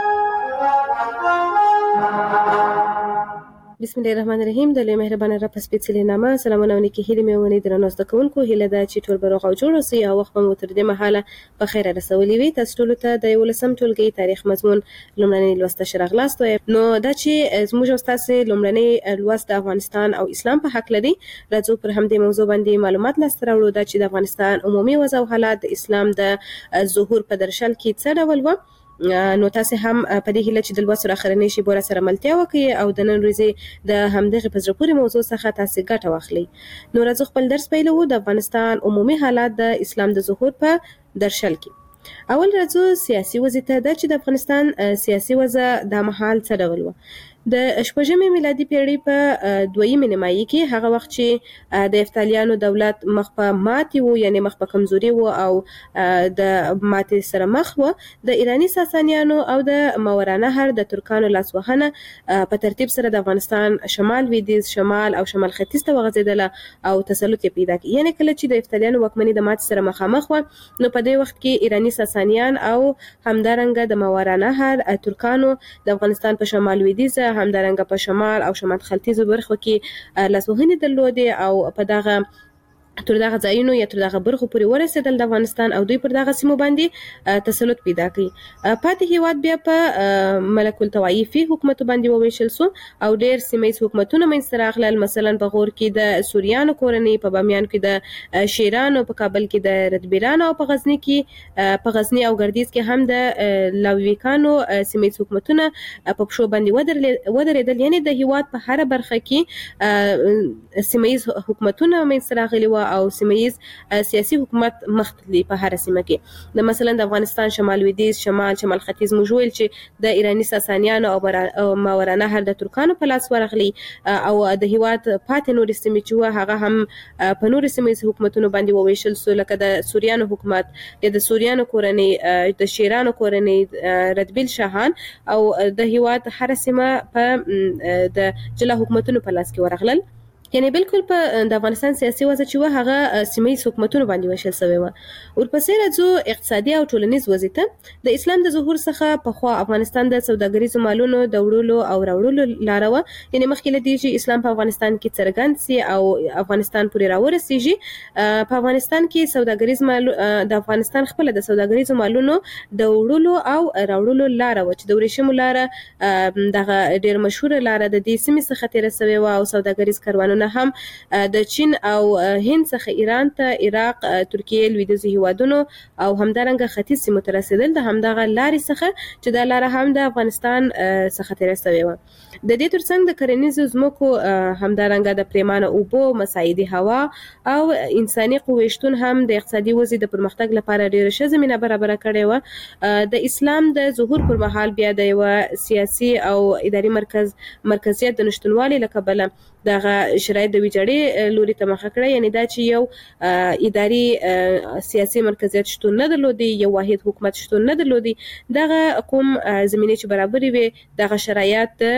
S3: بسم الله الرحمن الرحیم. د لوی مهربانه رب سپېڅلې نامه سلامونه او نیکي هیلې مې ونې درنو زده کوونکو هیله ده چې ټول به روغ او جوړ اوسئ او وخت مو تر دې مهاله په خیر رسولي وي. تاسو ټولو ته د 11م ټولګي تاریخ مضمون لومړنی لوست ته راغلاست. نو دا چې زموږ او تاسو لومړنی لوست د افغانستان او اسلام په حق لري راځو پر همدې موضوع باندې معلومات لاسته راوړو. دا چې د افغانستان عمومي وضع او حالات د اسلام د ظهور په درشل کې څه ډول و. نو تاسو هم په دې هیله چې د لوست اخرنی شی بوره سره ملتیا وکړي او د نن ورځې د همدغه په زړه پورې موضوع څخه تاسو ګټه واخلئ. نو راځو خپل درس پیلوو. د افغانستان عمومي حالات د اسلام د ظهور په درشل کې. اول راځو سیاسي وضع ته. دا چې د افغانستان سیاسي وضع د مهال څه ډول و. د شپږمې میلادي پیړۍ په دویمه نیمایي کې هغه وخت چې د افتالیانو دولت مخ په ماتې وو یعنی مخ په کمزوري وو او د ماتې سره مخ وو د ایرانی ساسانیانو او د ماورانهر د ترکانو لاسوهنه په ترتیب سره د افغانستان شمال لویدیځ شمال او شمال ختیځ ته وغځېدله او تسلط یې پیدا کړ. یعنی کله چې د افتالیانو واکمني د ماتې سره مخامخ وو نو په دې وخت کې ایرانی ساسانیان او همدارنګه د ماورانهر ترکانو د افغانستان په شمال لویدیځ همدارنګه په شمال او شمال ختیځو برخو کې لاسوهنې درلودې او په دغه تر دغه ځایونو یا تر دغه برخو پورې ورسېدل د افغانستان او دوی پر دغه سیمو باندې تسلط پیدا کړي. پاتې هیواد بیا په ملک الطوایفي حکومت باندې وویشل سو او ډېر سیمه حکومتونه منځته راغلل. مثلا په غور کې د سوریانو کورنۍ، په بامیان کې د شیرانو، په کابل کې د ردبیرانو او په غزنی او ګردیز کې هم د لاویکانو سیمه حکومتونه په پښو باندې ودرېدل. یعنی د هیواد په هر برخه کې سیمه حکومتونه منځته راغلي و او سیمه‌ییز سیاسي حکومت مختلف په هر سیمه کې. د مثلا د افغانستان شمال لویدیځ شمال ختیځ موجول چې د ایرانی ساسانیانو او ماورانهر د ترکانو په لاس ورغلي او د هیواد پاتې نور سیمې چې هغه هم په نور سیمه‌ییز حکومتونو باندې وویشل سو لکه د سوریانو حکومت یا د سوریانو کورنۍ د شیرانو کورنۍ ردبیل شاهان او د هیواد هر سیمه په د جلا حکومتونو په لاس کې ورغلل. یعنی بالکل په د افغانستان سیاسي وضع چې هغه سیمه‌ییز حکومتونو باندې وشل شوی و. ورپسې راځو اقتصادي او ټولنیز وضع ته. د اسلام د ظهور څخه په خوا افغانستان د سوداګریزو مالونو د وړلو او راوړلو لاره و. یعنی مخکې له دې چې اسلام په افغانستان کې څرګند سي او افغانستان پورې راورسیږي په افغانستان کې سوداګریز مال د افغانستان خپل د سوداګریزو مالونو د وړلو او راوړلو لاره و چې د ورېښمو لاره دغه ډېر مشهور لاره د دې سیمې څخه تېره شوې و او سوداګریز کاروانونه هم د چین او هند څخه ایران ته عراق ترکیه لویدیځ هیوادونو او همدارنګه ختیځ سیمو ته رسیدل د همدغه لارې څخه چې دا لاره هم د افغانستان څخه تېره شوې و. د دې ترڅنګ د کرنیزو ځمکو همدارنګه د پریمانه اوبو مساعدي هوا او انساني قوې شتون هم د اقتصادي وضع د پرمختګ لپاره ډېره ښه زمینه برابره کړې و. د اسلام د ظهور پر مهال بیا د یو سیاسي او اداري مرکزیت د نشټونوالي له کبله دغه شرایط د ویجاړي لوري ته مخه کړه. یعنی دا چې یو اداري سیاسي مرکزیت شتون نه درلودي، یو واحد حکومت شتون نه درلودي. دغه کوم زمینه چې برابرې وي دغه شرایط د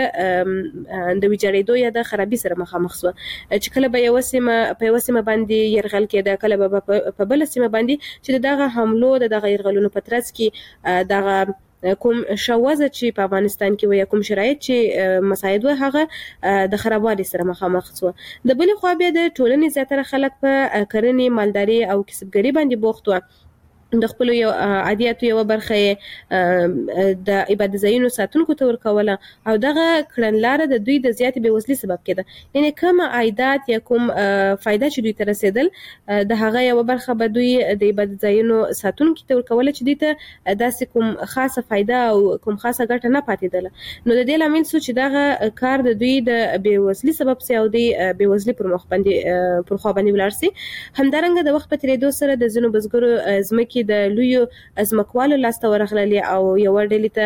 S3: ویجاړېدو یا د خرابي سره مخامخ شو چې کله به یو سیمه په یو سیمه باندې يرغل کېده، کله به په بل سیمه باندې چې دغه حملو دغه يرغلونو په ترڅ کې دغه کوم شوازه چې په افغانستان کې وي کوم شرایط چې مساعد و هغه د خرابوالي سره مخامخ شو. د بلې خوا بیا د ټولنې زیاتره خلک په کرنې، مالداري او کسبګري باندې بوخت و. د خپل یو عادیاتو یو برخه د عبادت ځایونو ساتونکو ته ورکوله او دغه کړنلاره د دوی د زیاتې بېوزلۍ سبب کېده. یعنې کوم عایدات یا کوم فایده چې دوی ته رسېدل د هغه یو برخه به دوی د عبادت ځایونو ساتونکو ته ورکوله چې دوی ته داسې کوم خاصه فایده او کوم خاصه ګټه نه پاتېدله. نو د دې لامل شو چې دغه کار د دوی د بېوزلۍ سبب سي او د بېوزلۍ پر خوا باندې ولاړ سي. همدارنګه د وخت په تېرېدو سره د ځینو بزګرو ځمکې د لویو ځمکوالو لاسته ورغللې او یوې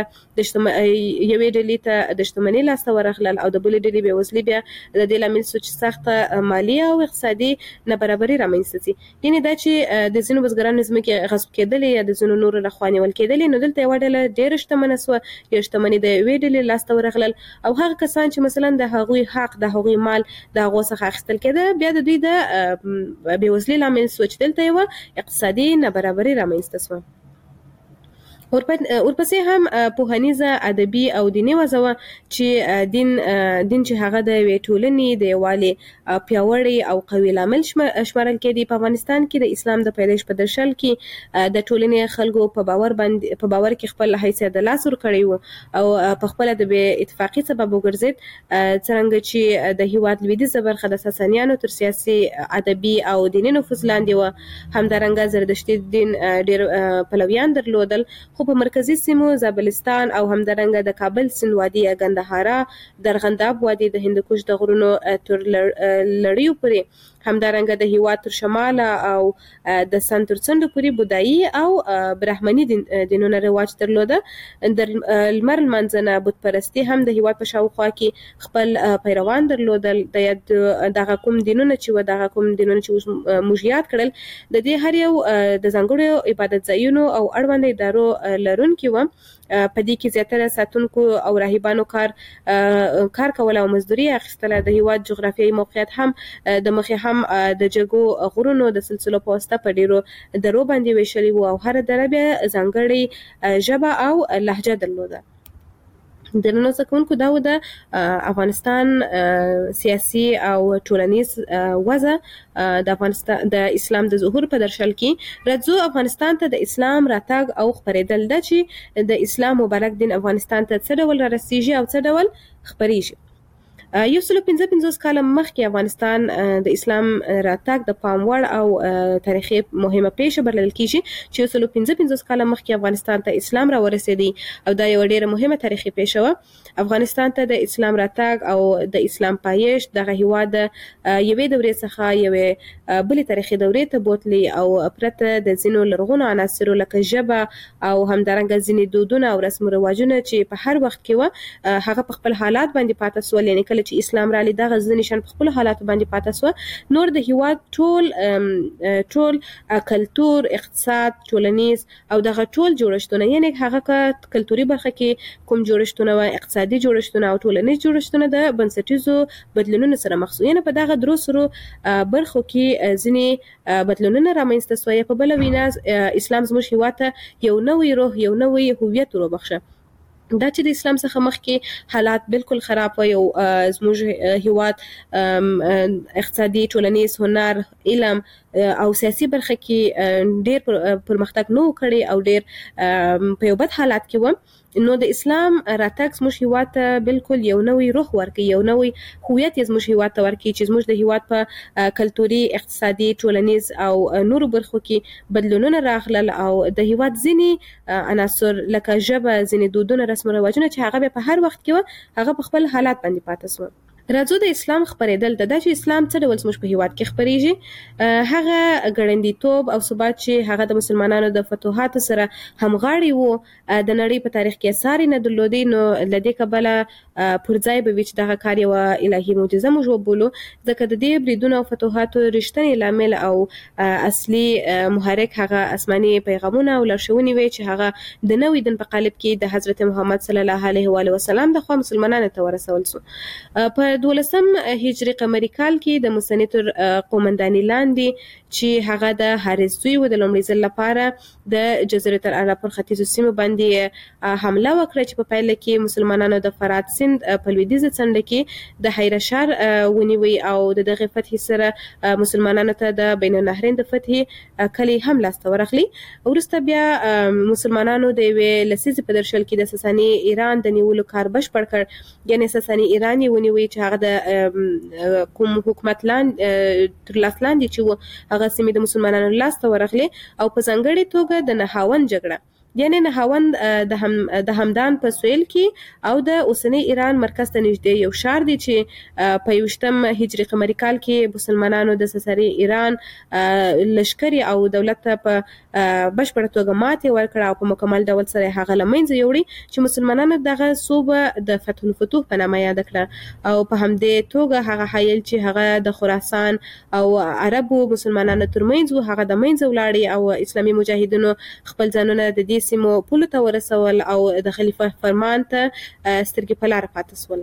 S3: ډلې ته د شتمنۍ لاسته ورغلل او د بلې ډلې بېوزلي بیا د دې لامل شو چې سخته مالي او اقتصادي نابرابري رامنځته سي. یعنې دا چې د ځینو بزګرانو ځمکې غصب کېدلې یا د ځینو نورو لخوا نیول کېدلې، نو دلته یوه ډله ډېره شتمنه سوه، یا شتمني د یوې ډلې لاسته ورغلل او هغه کسان چې مثلا د هغوی حق د هغوی مال د هغو څخه اخیستل کېده بیا د دوی د بېوزلۍ لامل سو چې دلته یوه اقتصادي نابرابري رامنځته سوه. ورپسې هم پوهنیزه ادبي او دیني وضع وه چې دین چې هغه د یوې ټولنې د یووالي پیاوړی او قوي لامل شمارل کېدی. په افغانستان کې د اسلام د پیدایش په درشل کې د ټولنې خلکو په باور کې خپل حیثیت د لاس ورکړی و او په خپله د بې اتفاقي سبب وګرځېد، څرنګه چې د هېواد لویدیځه برخه د ساسانیانو تر سیاسي ادبي او دیني نفوذ لاندې وه. همدارنګه زردشتي دین ډېر پلویان درلودل، خو په مرکزي سیمو زابلستان او همدارنګه د کابل سیند وادي، ګندهارا، درغنداب وادي، د هندوکش د غرونو تر لړیو پورې، همدارنګه د هېواد تر شماله او د سن تر څنډو پورې بودایي او برهمني دینونه رواج درلوده. د لمر لمانځنه، بت پرستي هم د هېواد په شاوخوا کې خپل پیروان درلودل. دغه کوم دینونه چې موږ یاد کړل د دې هر یو د ځانګړو عبادت ځایونو او اړوند ادارو لرونکي وه. په دې کې زیاتره ساتونکو او راهبانو کار کول او مزدوري اخیستله. د هېواد جغرافیایي موقعیت هم د مخې هم د جګو غرونو د سلسلو په واسطه په ډېرو درو باندې ویشلي وو او هره دره بیا ځانګړې ژبه او لهجه درلوده. درنو زده کوونکو، دا و د افغانستان سیاسي او ټولنیز وضع د اسلام د ظهور په درشل کې. راځو افغانستان ته د اسلام راتګ او خپرېدل، دا چې د اسلام مبارک دین افغانستان ته څه ډول رارسیږي او څه ډول خپرېږي. 155 کاله مخکې افغانستان د اسلام راتګ د پام وړ او تاریخي مهمه پیښه بلل کېږي چې 155 کاله مخکې افغانستان ته اسلام را ورسېدی او دا یوه ډېره مهمه تاریخي پیښه وه. افغانستان ته د اسلام راتګ او د اسلام پایښت دغه هېواد د یوې دورې څخه یوې بلې تاریخي دورې ته بوتلی او پرته د ځینو لرغونو عناصرو لکه ژبه او همدارنګه ځینې دودونه او رسم و رواجونه چې په هر وخت کې وه هغه په خپل حالات باندې پاته سول. یعنې کله چې اسلام رالی دغه ځینې شیان په خپلو حالاتو باندې پاته سوه. نور د هېواد ټول کلتور، اقتصاد، ټولنیز او دغه ټول جوړښتونه، یعنې هغه که کلتوري برخه کې کوم جوړښتونه وه، اقتصادي جوړښتونه او ټولنیز جوړښتونه د بنسټیزو بدلونونو سره مخ سو. یعنې په دغه درو سرو برخو کې ځینې بدلونونه رامنځته سوه. په بله وینا اسلام زموږ هېواد ته یو نوی روح، یو نوی هویت وروبخښه. دا چې د اسلام څخه مخکې حالات بالکل خراب وي او زموږ هېواد اقتصادي، ټولنیز، هنر، علم او سیاسي برخه کې ډېر پرمختګ نه و کړی او ډېر په یو بد حالات کې و. نو د اسلام راتګ زموږ هېواد ته بالکل یو نوی روح ورکوي، یو نوی هویت یې زموږ هېواد ته ورکوي چې زموږ د هېواد په کلتوري، اقتصادي، ټولنیز او نورو برخو کې بدلونونه راغلل او د هېواد ځینې عناصر لکه ژبه، ځینې دودونه، رسم و رواجونه چې هغه بیا په هر وخت کې وه هغه په خپل حالات باندې پاته سوه. راځو د اسلام خپرېدل ته، دا چې اسلام څه ډول زموږ په هېواد کې خپرېږي. هغه ګړندیتوب او ثبات چې هغه د مسلمانانو د فتوحاتو سره همغاړی و، د نړۍ په تاریخ کې اثار یې نه درلودی. نو له دې کبله پر ځای به وي چې دغه کار یوه الهي معجزه موږ وبولو، ځکه د دې بریدونو او فتوحاتو رښتینی لامل او اصلي محرک هغه آسماني پیغامونه او لارښوونې وې چې هغه د نوي دین په قالب کې د حضرت محمد صلی الله علیه وسلم د خوا مسلمانانو ته ورسول سو. په 12 هجري قمري کال کې د مسنی تر قومندانۍ لاندې چې هغه د حارث زوی و د لومړي ځل لپاره د جزیره العرب پر ختیځو سیمو باندې حمله وکړه چې په پایله کې مسلمانانو د فرات سیند په لویدیځه څنډه کې د حیرشار ونیوي او د دغه فتح سره مسلمانانو ته د بین النهرین د فتح کلی هم لاسته ورغلی. وروسته بیا مسلمانانو د یوې لسیزې په درشل کې د ساساني ایران د نیولو کار بشپړ کړ، یعنی ساساني ایران یې ونیوي چې هغه د کوم حکومت تر لاس لاندې چې و هغه سیمې د مسلمانانو لاسته ورغلې او په ځانګړې توګه د نهاوند جګړه، یعنی نهاوند د همدان په سویل کې او د اوسنی ایران مرکز ته نږدې یو شار دی چې په 21 هجری قمری کال کې مسلمانانو د ساساني ایران لشکري او دولت ته په بشپړه توګه ماتې ورکړه او په مکمل ډول سره هغه له منځه یوړي چې مسلمانانو دغه صوبه د فتح الفتوح په نامه یاد کړه او په همدې توګه هغه حایل چې هغه د خراسان او عربو مسلمانانو ترمنځ و هغه د منځه ولاړی او اسلامي مجاهدینو خپل ځانونه د دې سیمو پولو ته ورسول او د خلیفه فرمان ته سترګې په لار پاتې سول.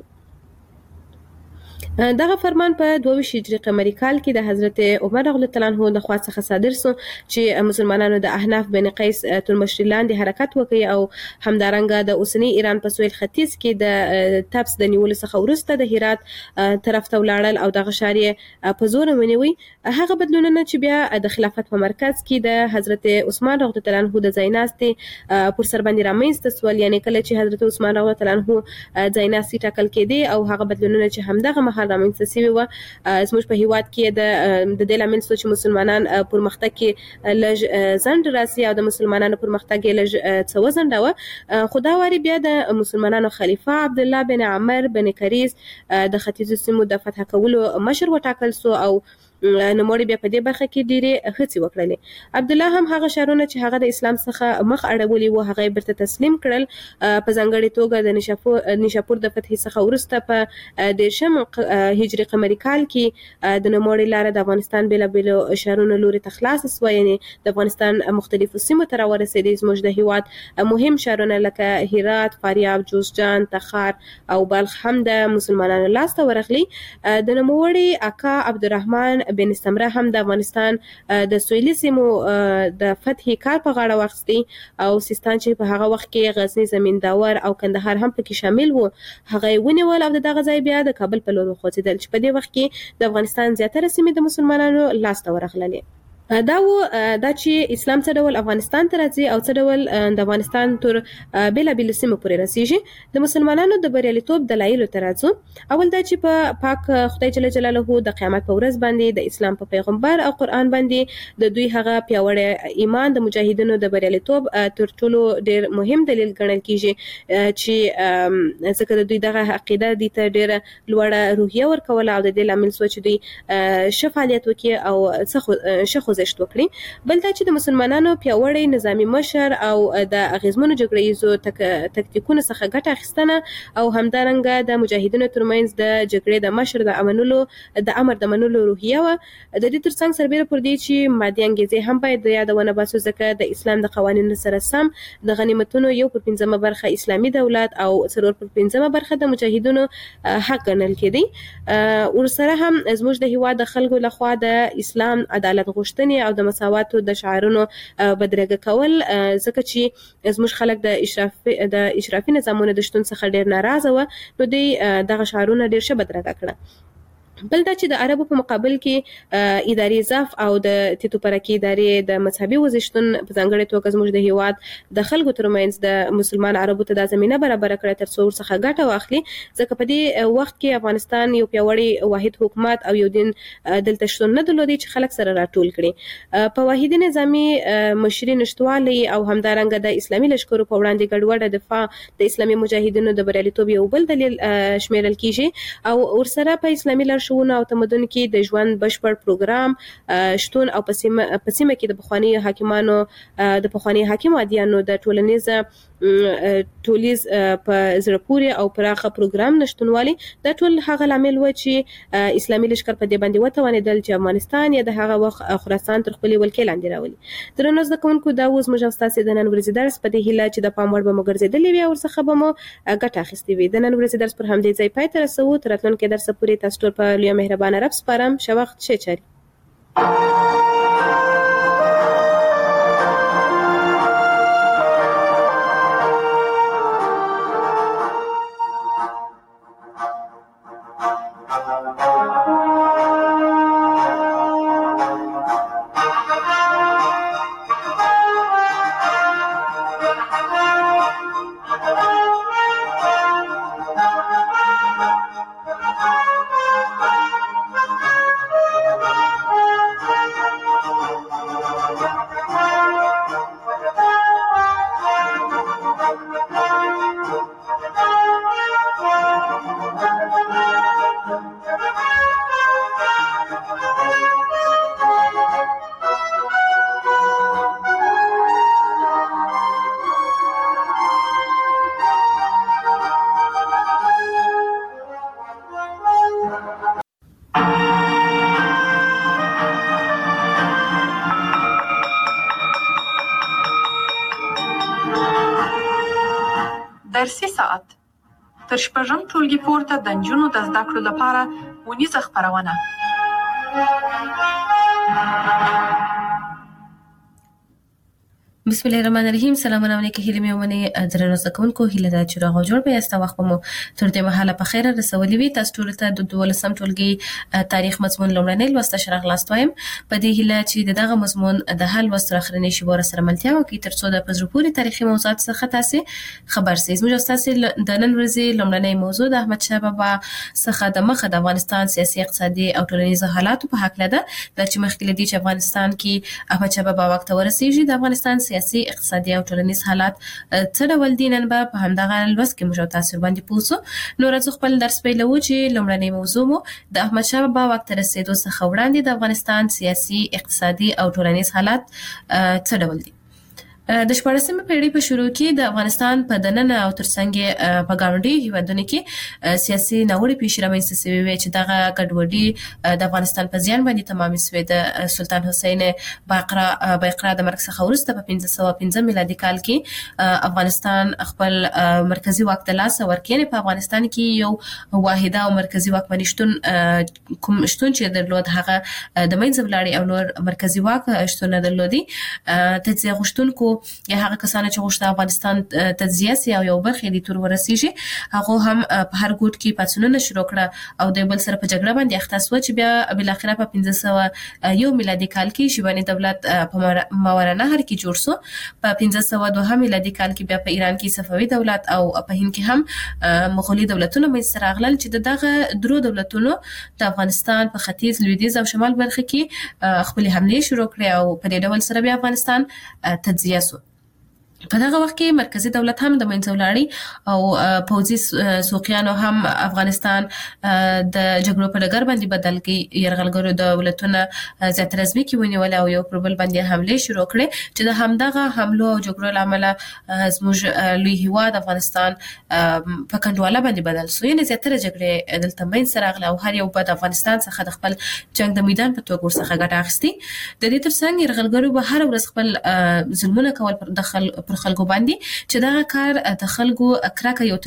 S3: دغه فرمان په 22 هجری قمری کال کې د حضرت عمر رضی الله عنه د خوا څخه صادر شو چې مسلمانانو د احناف بن قیس تر مشرۍ لاندې حرکت وکړي او همدارنګه د اوسنی ایران په سویل ختیځ کې د تبس د نیولو څخه وروسته د هرات طرف ته ولاړل او دغه شار یې په زور ونیوي. هغه بدلونونه چې بیا د خلافت په مرکز کې د حضرت عثمان رضی الله عنه د ځایناستي پر سر باندې رامنځته سول، یعنی کله چې حضرت عثمان رضی الله عنه ځایناستي ټاکل کېدی او هغه بدلونونه چې همدغه مهال رامنځته شوي و زموږ په هیواد کې د دې لامل شو چې مسلمانان پرمختګ کې لږ ځنډ راسي او د مسلمانانو پرمختګ یې لږ څه وځنډاوه. خو دا واري بیا د مسلمانانو خلیفه عبدالله بن عمر بن کریز د ختیځو سیمو د فتح کولو مشر وټاکل سو او نوموړي بیا په دې برخه کې ډېرې هڅې وکړلې. عبدالله هم هغه شارونه چې هغه د اسلام څخه مخ اړولي و هغه یې بیرته تسلیم کړل. په ځانګړې توګه د نیشاپور د فتح څخه وروسته په 13 هجری قمری کال کې د نوموړي لاره د افغانستان بېلابېلو شارونو لوري ته خلاصه سوه، یعنی د افغانستان مختلفو سیمو ته راورسېدې. زموږ د هیواد مهم شارونه لکه هرات، فاریاب، جوزجان، تخار او بلخ هم د مسلمانانو لاسته ورغلي. د نوموړي اکا عبدالرحمن بن استمره هم د افغانستان د سویلي سیمو د فتح کار په غاړه واخیستی او سیستان چې په هغه وخت کې غزنی، زمینداور او کندهار هم پکې شامل وو هغه یې ونیول او د دغه ځای بیا د کابل په لور وخوځېدل چې په دې وخت کې د افغانستان زیاتره سیمې د مسلمانانو لاسته ورغللې. دا چې اسلام څه ډول افغانستان ته راځي او څه ډول د افغانستان تر بېلابېلو سیمو پورې رسیږي. د مسلمانانو د بریالیتوب دلایلو ته راځو. اول دا چې په پاک خدای جل جلاله د قیامت په ورځ باندې د اسلام په پیغمبر او قرآن باندې د دوی هغه پیاوړی ایمان د مجاهدینو د بریالیتوب تر ټولو ډېر مهم دلیل ګڼل کیږي چې ځکه د دوی دغه عقیده دي ته ډېره لوړه روحیه ورکوله او د دې لامل سوه چې دوی ښه فعالیت وکړي او ښه خوځښت وکړي. بل دا چې د مسلمانانو پیاوړی نظامي مشر او د اغیزمنو جګړه ییزو تکتیکونو څخه ګټه اخیستنه او همدارنګه د مجاهدینو ترمنځ د جګړې د مشر د امر د منلو روحیه وه. د دې ترڅنګ سربیره پر دې چې مادي انګیزې هم باید د یاده ونه باسو ځکه د اسلام د قوانینو سره سم د غنیمتونو 1/5 برخه اسلامي دولت او 4/5 برخه د مجاهدینو حق ګڼل کېدی. ورسره هم زموږ د هیواد د خلکو لخوا د اسلام عدالت غوښتنې او د مساواتو د شعارونو بدرګه کول ځکه چې زموږ خلک د اشرافي نظامونو د شتون څخه ډېر ناراضه وه، نو دوی دغه شعارونه ډېر ښه بدرګه کړه. بل دا چې د عربو په مقابل کې اداري ضعف او د تیتو پرکي ادارې د مذهبي وزشتون په ځانګړې توګه زموږ د هیواد د خلکو ترمنځ د مسلمان عربو ته دا زمینه برابره کړه تر څو ورڅخه ګټه واخلي، ځکه په دې وخت کې افغانستان یو پیاوړی واحد حکومت او یو دین دلته شتون نه درلودی چې خلک سره راټول کړي. په واحدي نظامي مشري نشتوالي او همدارنګه د اسلامي لښکرو په وړاندې ګډوډه دفاع د اسلامي مجاهدینو د بریالیتوب یو بل دلیل شمیرل کیږي او ورسره په اسلامي لارښوونو او تمدن کې د ژوند بشپړ پروګرام شتون او په سیمه کې د پخواني حاکمانو د پخواني حاکم عادیانو د ټولنیز په زړه پورې او پراخه پروګرام نشتونوالي دا ټول هغه لامل و چې اسلامي لښکر په دې باندې وتوانېدل چې افغانستان یا د هغه وخت خراسان تر خپلې ولکې لاندې راولي. درنو زده کوونکو دا اوس موږ ستاسو د نن ورځې درس په دې هیله چې د پام وړ به مو ګرځېدلې وي او ورڅخه به مو ګټه اخیستې وي. د نن ورځې درس پر همدې ځای پای ته رسوو. تر راتلونکي درس پورې تاسو ټول په لویه مهربانه رب سپارم. ښه وخت، ښه چارې.
S2: درسي ساعت تر شپږم ټولګي پورته د نجونو د زده کړو لپاره ونیزه خپرونه.
S3: بسم الله الرحمن الرحیم. سلامونه علیکم. هیله مې ومنه درنو زکونکو هیله دا چې راغو جوړ به است وخت مو تر دې مهاله په خیره رسولې وي. تاسو ټول ته د 12 ټولګي تاریخ مضمون لومړنی لوست شرح لاستوایم. په دې هیله چې دغه مضمون د حل وستر اخرنی شی ور سره ملتیا وکي تر څو د پزروپوري تاریخي موضوعات څخه تاسو خبر سئ. موږ تاسو د نن ورځې لومړنی موضوع د احمد شاه بابا څخه د مخه د افغانستان سیاسي اقتصادي او ټولنیز حالات په حق لده د چې مخکې لدی چې افغانستان کې احمد شاه بابا وخت ورسیږي د افغانستان سیاسي اقتصادي او ټولنیز حالات څه ډول دي نن به په همدغه لوست کې موږ تاسو باندې پوښتنه نو راځو خپل درس پیلو چې لومړنی موضوع مو د احمد شاه بابا وخت رسیدو څخه وړاندې د افغانستان سیاسي اقتصادي او ټولنیز حالات څه ډول دي. د 14مې پیړۍ په شروع کې د افغانستان په دننه او ترڅنګ په ګاونډي هیوادونو کې سیاسي ناوړه پیښې رامنځته شوې وې چې دغه ګډوډي د افغانستان په ځان باندې تمام شوې. د سلطان حسین باقرا د مرګ څخه وروسته په 1515 میلادي کال کې افغانستان خپل مرکزی واک ته لاس ورکړي. په افغانستان کې یو واحده او مرکزی واکمني شتون چې درلود هغه د منځ ولاړې او نور مرکزی واک شتون درلودي. تجزیه غوښتونکو یا هغه کسان چې غوښته افغانستان تجزیه سي او یو برخه دي تور ورسیږي هغه هم په هر ګوټ کې پاتونونه شروع کړه او د بل سره په جګړه باندې اخته شو چې بیا بل اخره په 1501 میلادي کال کې شیبانی دولت په ماوراءالنهر کې جوړ شو. په 1502 میلادي کال کې بیا په ایران کې صفوي دولت او په هند کې هم مغولي دولتونه منځته راغلل چې دغه درو دولتونو د افغانستان په ختیځ لویدیځ او شمال برخه کې خپل حمله شروع کړې او په دې ډول سره بیا افغانستان تجزیه سو. په دغه وخت کې مرکزی دولت هم د منځ ولاړی او پوځي سوقیانو هم افغانستان د جګړو په ډګر باندې بدل کړي. یرغلګرو دولتونه زیات رسمي کې ونیول او یو پر بل باندې حمله شروع کړې چې د همدغه حملو او جګړو لامل زموږ لوی هیواد افغانستان په کنډواله باندې بدل شو. یعنی زیاتره جګړې دلته منځ راغله او هر یو په افغانستان څخه د خپل جنگ د میدان په توګه ورڅخه ګټه اخیستي. د دې ترڅنګ یرغلګرو به هر ورځ خپل ظلمونه کول پر دخل پر خلکو باندې چې دا کار د خلکو کراکه یو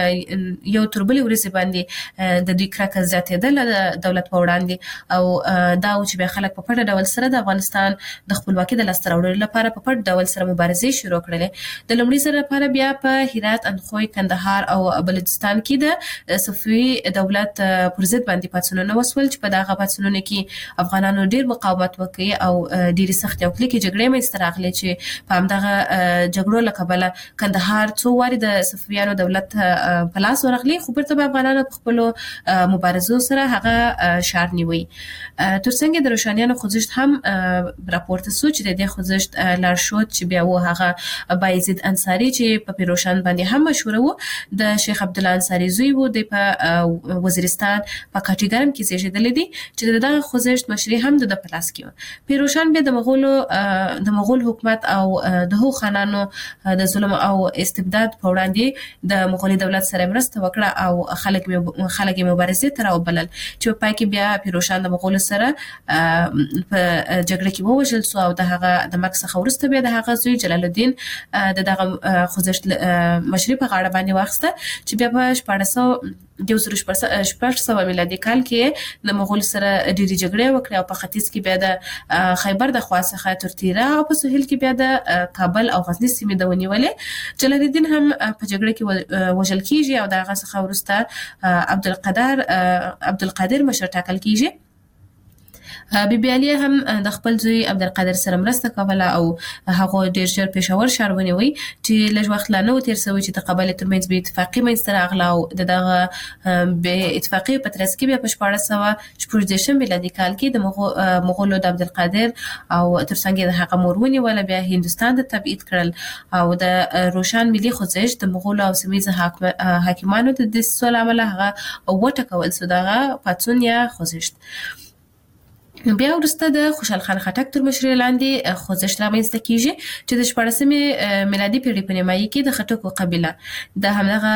S3: تربلي ورسې باندې د دوی کراکه زیاتېدل د دولت په وړاندې او دا چې به خلک په پټه ډول سره د افغانستان د خپلواکۍ د لاسته راوړلو لپاره په پټ ډول سره مبارزې شروع کړلې. د لومړي ځل لپاره بیا په هرات، اندخوی، کندهار او بلوچستان کې د صفوي دولت پر ضد باندې پاڅونونه وسول چې په دغه پاڅونونو کې افغانانو ډیر مقاومت وکړي او ډیره سخت او کلکې جګړې منځته راغلې چې په همدغه جګړو له کبله کندهار څو واري د صفویانو دولت په لاس ورغلی خو بیرته به افغانانو په خپلو مبارزو سره هغه شار نیوي. ترڅنګ د روشانیانو خوځښت هم راپورته شو چې د دې خوځښت لارښود چې بیا و هغه بایزید انصاری چې په پیروشان باندې هم مشهور وو د شیخ عبدالله انصاری زوی وو د په وزیرستان په کاټیګرم کې زیږیدل دي چې دغه خوځښت مشري هم د پلاس کې پیروشان به د مغول حکومت او د هو خانانو د ظلم او استبداد په وړاندې د مغولي دولت سره مرسته وکړه او خلک مبارزې ته راوبلل چې پای کې بیا پیروشان د مغولو سره په جګړه کې ووژل شو او د هغه د مرګ څخه وروسته بیا د هغه زوی جلال الدین دغه خوځښت مشري په غاړه باندې واخیسته چې بیا په 1914 میلادي کال کې د مغول سره ډېری جګړې وکړې او په ختیځ کې بیا د خیبر د خوا څخه تر تیرا او په سهیل کې بیا د کابل او غزنی سیمې د ونیولې. جلال الدین هم په جګړه کې وژل کیږي او دغه څخه وروسته عبدالقادر مشر ټاکل کیږي. بیبي علي هم د خپل زوی عبدالقادر سره مرسته کوله او هغه ډېر ژر پېښور ښار ونیوی چې لږ وخت لا نه و تېر شوی چې د قبایلو ترمنځ بې اتفاقي منځته راغله او د دغه بې اتفاقي په ترڅ کې بیا په 1416 میلادي کال کې د مغولو د عبدالقادر او ترڅنګ د هغه مور ونیوله بیا هندوستان ته تبعید کړل او د روشن ملي خوځښت د مغولو او سیمه حاکمانو د دسیسو له امله هغه وټکول شو دغه پاڅون یا خوځښت. بیا وروسته د خوشحال خان خټک تر مشرۍ لاندې خوځښت رامنځته کیږي چې د 14مې میلادي پیړۍ په نیمایي کې د خټکو قبیله د همدغه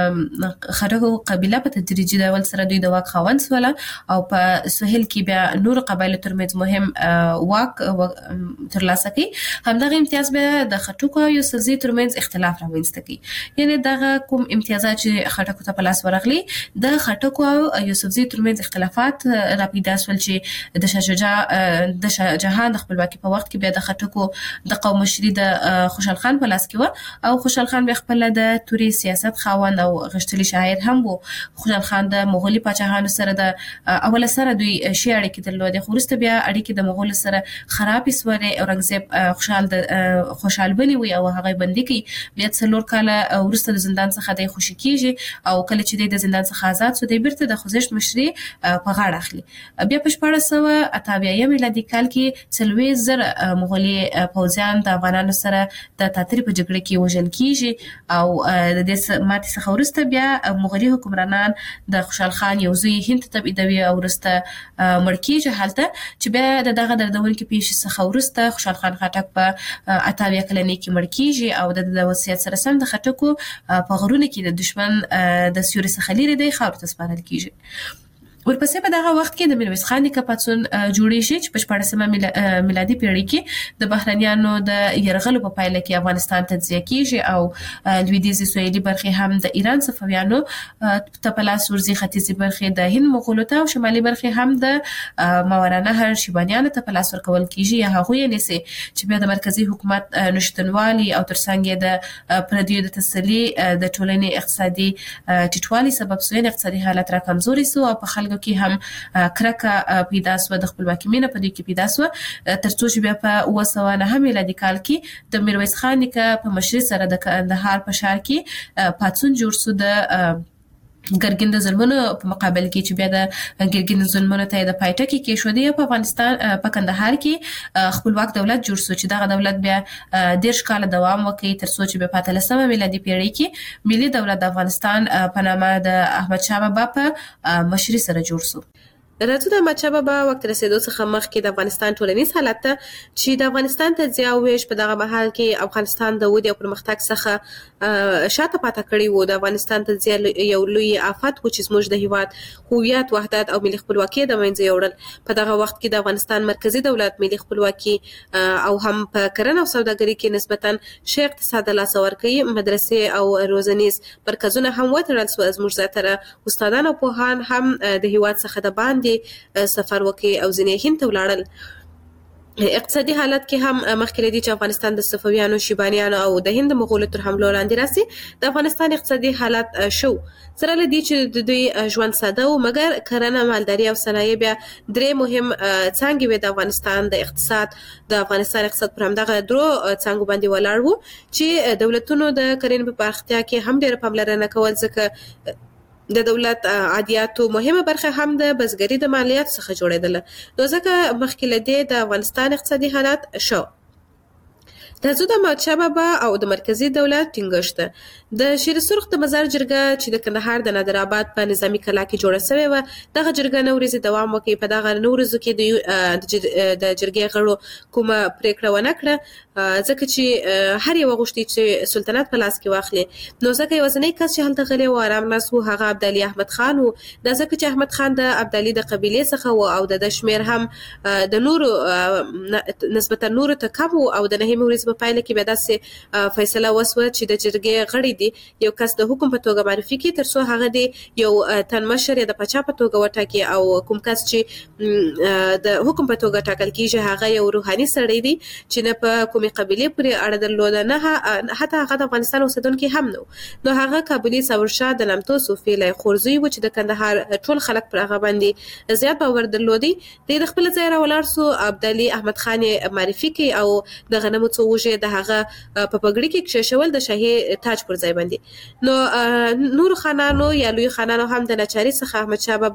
S3: خټکو قبیله په تدریجي ډول سره دوی د واک خاوند شول او په سهیل کې بیا نور قبایلو ترمنځ مهم واک ترلاسه کړي. همدغه امتیاز بیا د خټکو او یوسفزي ترمنځ اختلاف رامنځته کړي. یعنی دغه کوم امتیازات چې خټکو ته په لاس ورغلي د خټکو او یوسفزي ترمنځ اختلافات راپیدا شول چې د شاه جهان د خپلواکۍ په وخت کې بیا د خټکو د قوم مشري د خوشحال خان په لاس کې و او خوشحال خان بیا خپل د توري سیاست خاوند او غښتلي شاعر هم و. خوشحال خان د مغولي پاچاهانو سره د اوله سره دوی ښې اړیکې درلودې خو وروسته بیا اړیکې د مغولو سره خرابې سوې. اورنګزیب خوشحال ونیوی او هغه بندي کړي. بیا 4 کاله وروسته د زندان څخه د خوشي کیږي او کله چې د زندان څخه آزاد شو دی بیرته د خوځښت مشري په غاړه اخلي. بیا په 1488 میلادي کال کې 40,000 مغولي پوځیان د افغانانو سره د تاترې په جګړه کې وژل کیږي او د دې ماتې څخه وروسته بیا مغولي حکمرانان د خوشحال خان یو زوی هند ته تبعیدوي او وروسته مړ کیږي هلته چې بیا د دغه دردونکې پیښې څخه وروسته خوشحال خان خټک په 88 کلنۍ کې مړ کیږي او د وصیت سره سم د خټکو په غرونو کې د دشمن د سیوري څخه لرې دی خاورو ته سپارل کیږي. ورپسې په دغه وخت کې د میرویس خان نیکه پاڅون جوړې شي چې په 14مه میلادي پیړۍ کې د بهرنیانو د یرغلو په پایله کې افغانستان تجزیه کیږي او لویدیځي سویلي برخې هم د ایران صفویانو ته په لاس ورځي. ختیځي برخې د هند مغولو ته او شمالي برخې هم د ماورانهر شیبانیانو ته په لاس ورکول کیږي یا هغوی یې نیسي چې بیا د مرکزي حکومت نشتنوالي او ترڅنګ د پردیو د تسلي د ټولنې اقتصادي ټیټوالي سبب سوی اقتصادي حالت را کمزوري سو او په خلکو کې هم کرکه پیدا سو د خپلواکۍ مینه په دې کې پیدا سو ترڅو چې بیا په 1909 میلادي کال کې د میرویس خان نیکه په مشرۍ سره د کندهار په ښار کې پاڅون جوړ سو د ګرګین د ظلمونو په مقابل کې چې بیا د ګرګین ظلمونو ته د پایټه کې شودي په افغانستان په کندهار کې خپلواک دولت جوړ شو چې دغه دولت بیا 10 کال دوام وکړي ترڅو چې په 15مه میلادي پیړۍ کې ملي دولت د افغانستان په نامه د احمد شاه بابا په مشرۍ سره جوړ شو. راځو د احمد شاه بابا وخت رسیدو څخه مخکې د افغانستان ټولنیز حالت ته چې د افغانستان تجزیه او ویش په دغه مهال کې افغانستان د ودې او پرمختګ څخه شاته پاتې کړی وو. د افغانستان تجزیه یو لوی آفت و چې زموږ د هیواد هویت، وحدت او ملي خپلواکي د منځه یوړل. په دغه وخت کې د افغانستان مرکزی دولت ملي خپلواکي او هم په کرنه او سوداګرۍ کې نسبتاً ښه اقتصاد لاس ورکړي. مدرسې او روزنیز مرکزونه هم وتړل شول. زموږ زیاتره استادان او پوهان هم د هیواد څخه د باندې سفر وکړي او ځینې هند ته ولاړل. اقتصادي حالت کې هم مخکې لري چې افغانستان د صفویانو، شیبانیانو او د هند مغولو تر حملو لاندې راسي. د افغانستان اقتصادي حالت شو سره لدی چې د دوی ژوند ساده و مګر کرنه، مالداري او صنایع بیا درې مهم څانګې وې د افغانستان د اقتصاد. د افغانستان اقتصاد پر همدغه درو څانګو باندې ولاړ و چې دولتونو د کرنې په پراختیا کې هم ډېره پاملرنه کول ځکه د دولت عادیاتو مهمه برخه هم د بزګرۍ د مالیاتو څخه جوړېدله. نو ځکه مخکې له دې د افغانستان اقتصادي حالت شو. راځو د احمد شاه بابا او د مرکزی دولت ټینګښت د شیر سرخ د مزار جرګه چې د کندهار د نادر آباد په نظامی کلا کې جوړه شوې و. دغه جرګه نو ورځې دوام وکړي. په دغه نو ورځو کې د جرګې غړو کومه پریکړه ونه کړه ځکه چې هر یو غوښتي چې سلطنت په لاس کې واخلي. نو ځکه یوازینی کس چې هلته غلی و آرام ناست و هغه عبدالي احمد خان و. دا ځکه چې احمد خان د عبدالي د قبیلې څخه و او د شمیر هم د نورو نسبتا نورو ته کم و او د نهمې ورځې ورځ په پایله کې بیا داسې فیصله وسوه چې د جرګې غړي دي یو کس د حکم په توګه معرفي کړي تر څو هغه دی یو تن مشر د پچا په توګه وټاکي او کوم کس چې د حکم په توګه ټاکل کیږي هغه یو روحاني سړی دی چې نه په کومې قبيله پورې اړه درلوده نه حتی هغه د افغانستان اوسیدونکي هم نو هغه کابلی ثورشاه د نامتو صوفي لای خورزی و چې د کندهار ټول خلک پر هغه باندې زیات باور درلودي د خپل ځای راولار سو عبدالي احمد خان معرفي کی او د غنمو څوجه د هغه په پګړی کې کښشول د شاهي تاج پر ځای باندې نو نور خانانو یا لوی خانانو هم د ناچاري څخه احمد شاه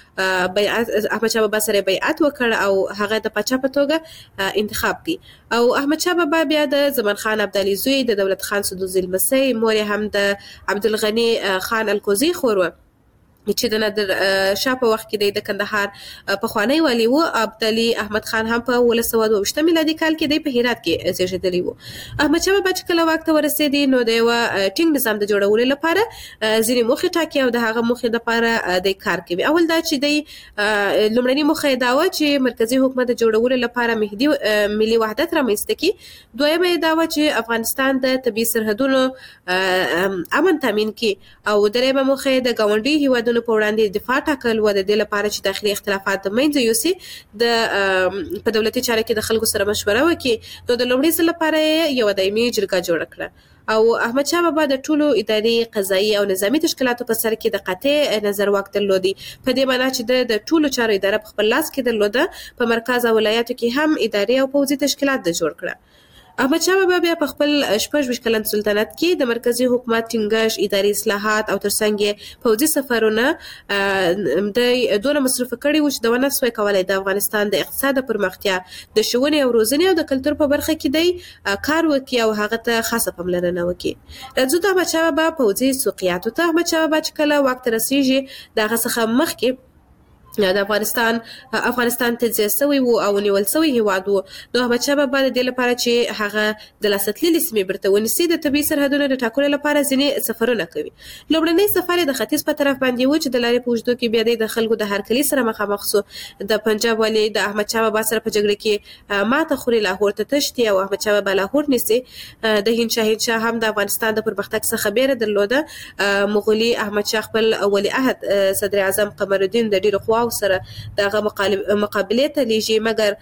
S3: بابا سره بیعت وکړ او هغه د پچا په توګه انتخاب کړي او احمد شاه بابا بیا د زمان خان عبدالي زوی د دولت خان سدوزي لمسی مور هم د عبدالغني خان الکوزي خور چې د نادر شاه په وخت کې د کندهار په خوانی والی وو عبدالي احمد خان هم په 1922 میلادي کال کې د په هرات کې زیږیدلی وو احمد شاه بابا چې کله وخت ورسېدی نو د یو ټینګ نظام د جوړولو لپاره ځینې موخې ټاکي او د هغه موخې لپاره د کار کوي اول دا چې د لومړنۍ موخه دا و چې مرکزی حکومت د جوړولو لپاره ملي وحدت رامنځته کړي دویمه دا و چې افغانستان د طبي سرحدونو امن تامین کړي او دریمه موخه د ګاونډي هیوادونو په وړاندې دفاع ټاکل و د دې لپاره چې داخلي اختلافات د منځ یوسي د په دولتي چارو کې د خلکو سره مشوره وکړي نو د لومړي ځل لپاره یو دایمي جرګه جوړ کړه او احمد شاه بابا د ټولو اداري قضایي او نظامی تشکیلاتو په سر کې د قاطع نظر واک درلودي په دې معنی چې د ټولو چارو اداره په خپل لاس کې درلوده په مرکز او ولایاتو کې هم اداري او پوځي تشکیلات د جوړ کړه احمد شاه بابا بیا په خپل 26 کلن سلطنت کې د مرکزی حکومت ټینګښت اداري اصلاحات او ترڅنګ پوځي سفرونه د دوه مصرف کړي و چې د ونه سوي کولای د افغانستان د اقتصاد پرمختیا د شونې او روزنې او د کلچر په برخه کې دی کار وکي او هغه ته خاصه پاملرنه وکي راځو د احمد شاه بابا پوځي سوقيات ته احمد شاه بابا چې کله وخت رسیږي دغه څخه مخکې د افغانستان تجزیه شوی وو او نیول شوی هیواد وو نو احمد شاه بابا د دې لپاره چې هغه د لاستلي سیمې برته ونیسي د طبي سرحدونو د ټاکلو لپاره ځینې سفرونه کوي لومړنی سفر د ختیځ په طرف باندې و چې د لارې په اوږدو کې بیا د خلکو د هرکلي سره مخامخ شو د پنجاب والی د احمد شاه بابا سره په جګړه کې ماته خوري لاهور ته تشتي او احمد شاه بابا لاهور نیسي د هند شاه هم د افغانستان د پرمختګ څخه خبره درلوده مغولي احمد شاه خپل ولی عهد صدر اعظم قمر الدین د ډیرو خواو سره دغه مقابله ته لیږي مګر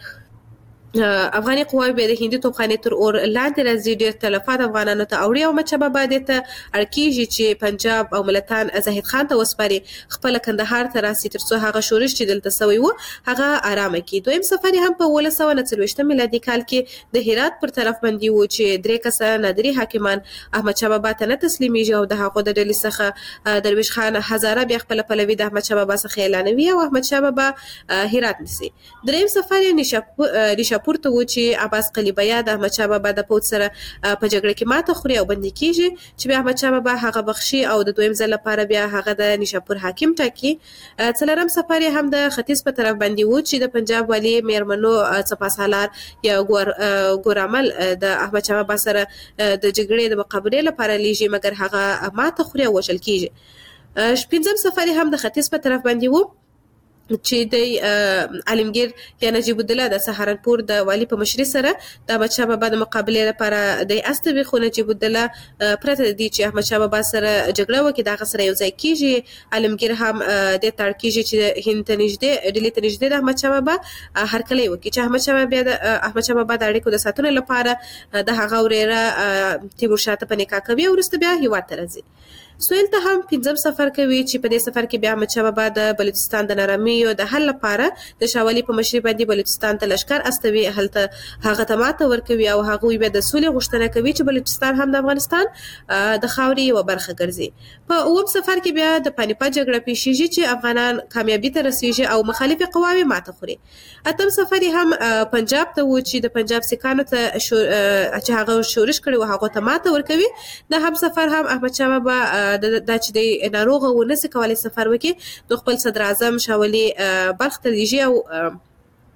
S3: افغاني قواوی به د هندي توپخانې تر اور لاندې راځي ډېر تلفات افغانانو ته اوړي او مچبه بعد ته اړکیږي چې پنجاب او ملتان زاهد خان ته وسپاري خپل کندهار ته راسي تر څو هغه شورش چې دلته سوی وو هغه آرامه کی دویم سفر هم په 1940 میلادي کال کې د هرات پر طرف باندې وو چې درې کسه نادري حاکمان احمد شاه بابا ته نه تسلیمېږي او د هغه د ډلې څخه درویش خان هزاره بیا خپل پلوي د احمد شاه بابا څخه اعلانوي او احمد شاه بابا هرات نسی دریم سفر نشاپور پورته و چې عباس قلیبیا د احمد شاه بابا د پوت سره په جګړه کې ماته خوري او بندي کیږي چې بیا احمد شاه بابا هغه بخشي او د دویم ځل لپاره بیا هغه د نشاپور حاکم ټاکي څلورم سفر هم د ختیځ په طرف باندې و چې د پنجاب والی میرمنو سپاسالار یا ګورامل د احمد شاه بابا سره د جګړې د مقابله لپاره لیږي مګر هغه ماته خوري او وشل کیږي شپږم سفر هم د ختیځ په طرف باندې و چې د عالمگیر یا نجیب الدوله د سهارنپور د والی په مشرۍ سره د احمد شاه بابا د مقابله لپاره د استوي خو نجیب الدوله پرته دي چې احمد شاه بابا سره جګړه وکړي دا سره یو ځای کیږي عالمگیر هم د تړ کیږي چې هند ته نږدې ډیلی ته نږدې د احمد شاه بابا هرکلی وکړي چې احمد شاه بابا د اړیکو د ساتنې لپاره د هغه ورېره تیمور شاه ته په نکاح کوي او وروسته بیا هیواد ته راځي سویل ته هم پنځم سفر کوي چې په دې سفر کې بیا احمد شاه بابا د بلوچستان د نارامیو د حل لپاره د شاولي په مشرۍ باندې بلوچستان ته لشکر استوي هلته هغه ته ماته ورکوي او هغه بیا د سولې غوښتنه کوي چې بلوچستان هم د افغانستان د خاورې یو برخه ګرځي په اوم سفر کې بیا د پانیپت جګړه پیښیږي چې افغانان کامیابی ته رسیږي او مخالف قواوی ماته خوري اتم سفر هم پنجاب ته و چې د پنجاب سکانو ته چې هغه شورش کړي او هغه ته ماته ورکوي د هم سفر هم احمد شاه بابا دا چې د ناروغه ونسي کولای سفر وکي د خپل صدر اعظم شاولي بلخ ته لیږي او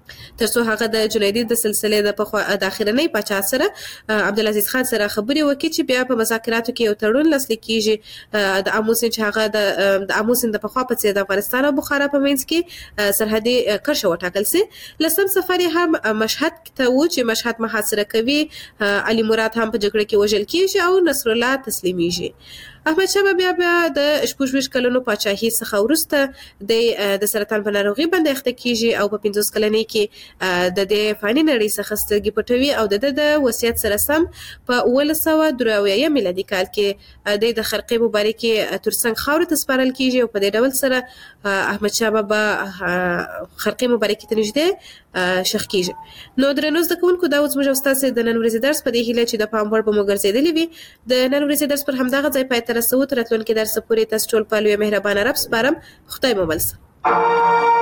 S3: ترڅو هغه د جنیدي د سلسله د اخرنۍ پاچا سره عبدالعزیز خان سره خبرې وکړي چې بیا په مذاکراتو کې یو تړون لاسلیک کیږي د اموسین چې هغه د اموسین د پخوا په څیر د افغانستان او بخارا په منځ کې سرحدي کرښه وټاکل سي. لسم سفر هم مشهد ته و چې مشهد محاصره کوي، علي مراد هم په جګړه کې وژل کیږي او نصر الله تسلیمیږي. احمد شاه بابا بیا د 26 کلونو پاچاهي څخه وروسته د سرطان په ناروغي باندې اخته کیږي او په 50 کلنۍ کې د دې فاني نړۍ څخه سترګې پټوي او د وصیت سره سم په 1993 میلادي کال کې د خرقې مبارکې ترڅنګ خاورې ته سپارل کیږي او په دې ډول سره احمد شاه بابا خرقې مبارکې ته نږدې شخ کیږي. نو درنو زده کوونکو دا اوس موږ تاسو د نن ورځې درس په دې هیله چې د پام وړ به مو ګرځېدلی وي. د نن ورځې درس پر همدغه ځای پای ته رسوو. تر راتلونکي درس پورې تاسو ټول په لوی مهربانه رب سپارم. خدای مو بلسه.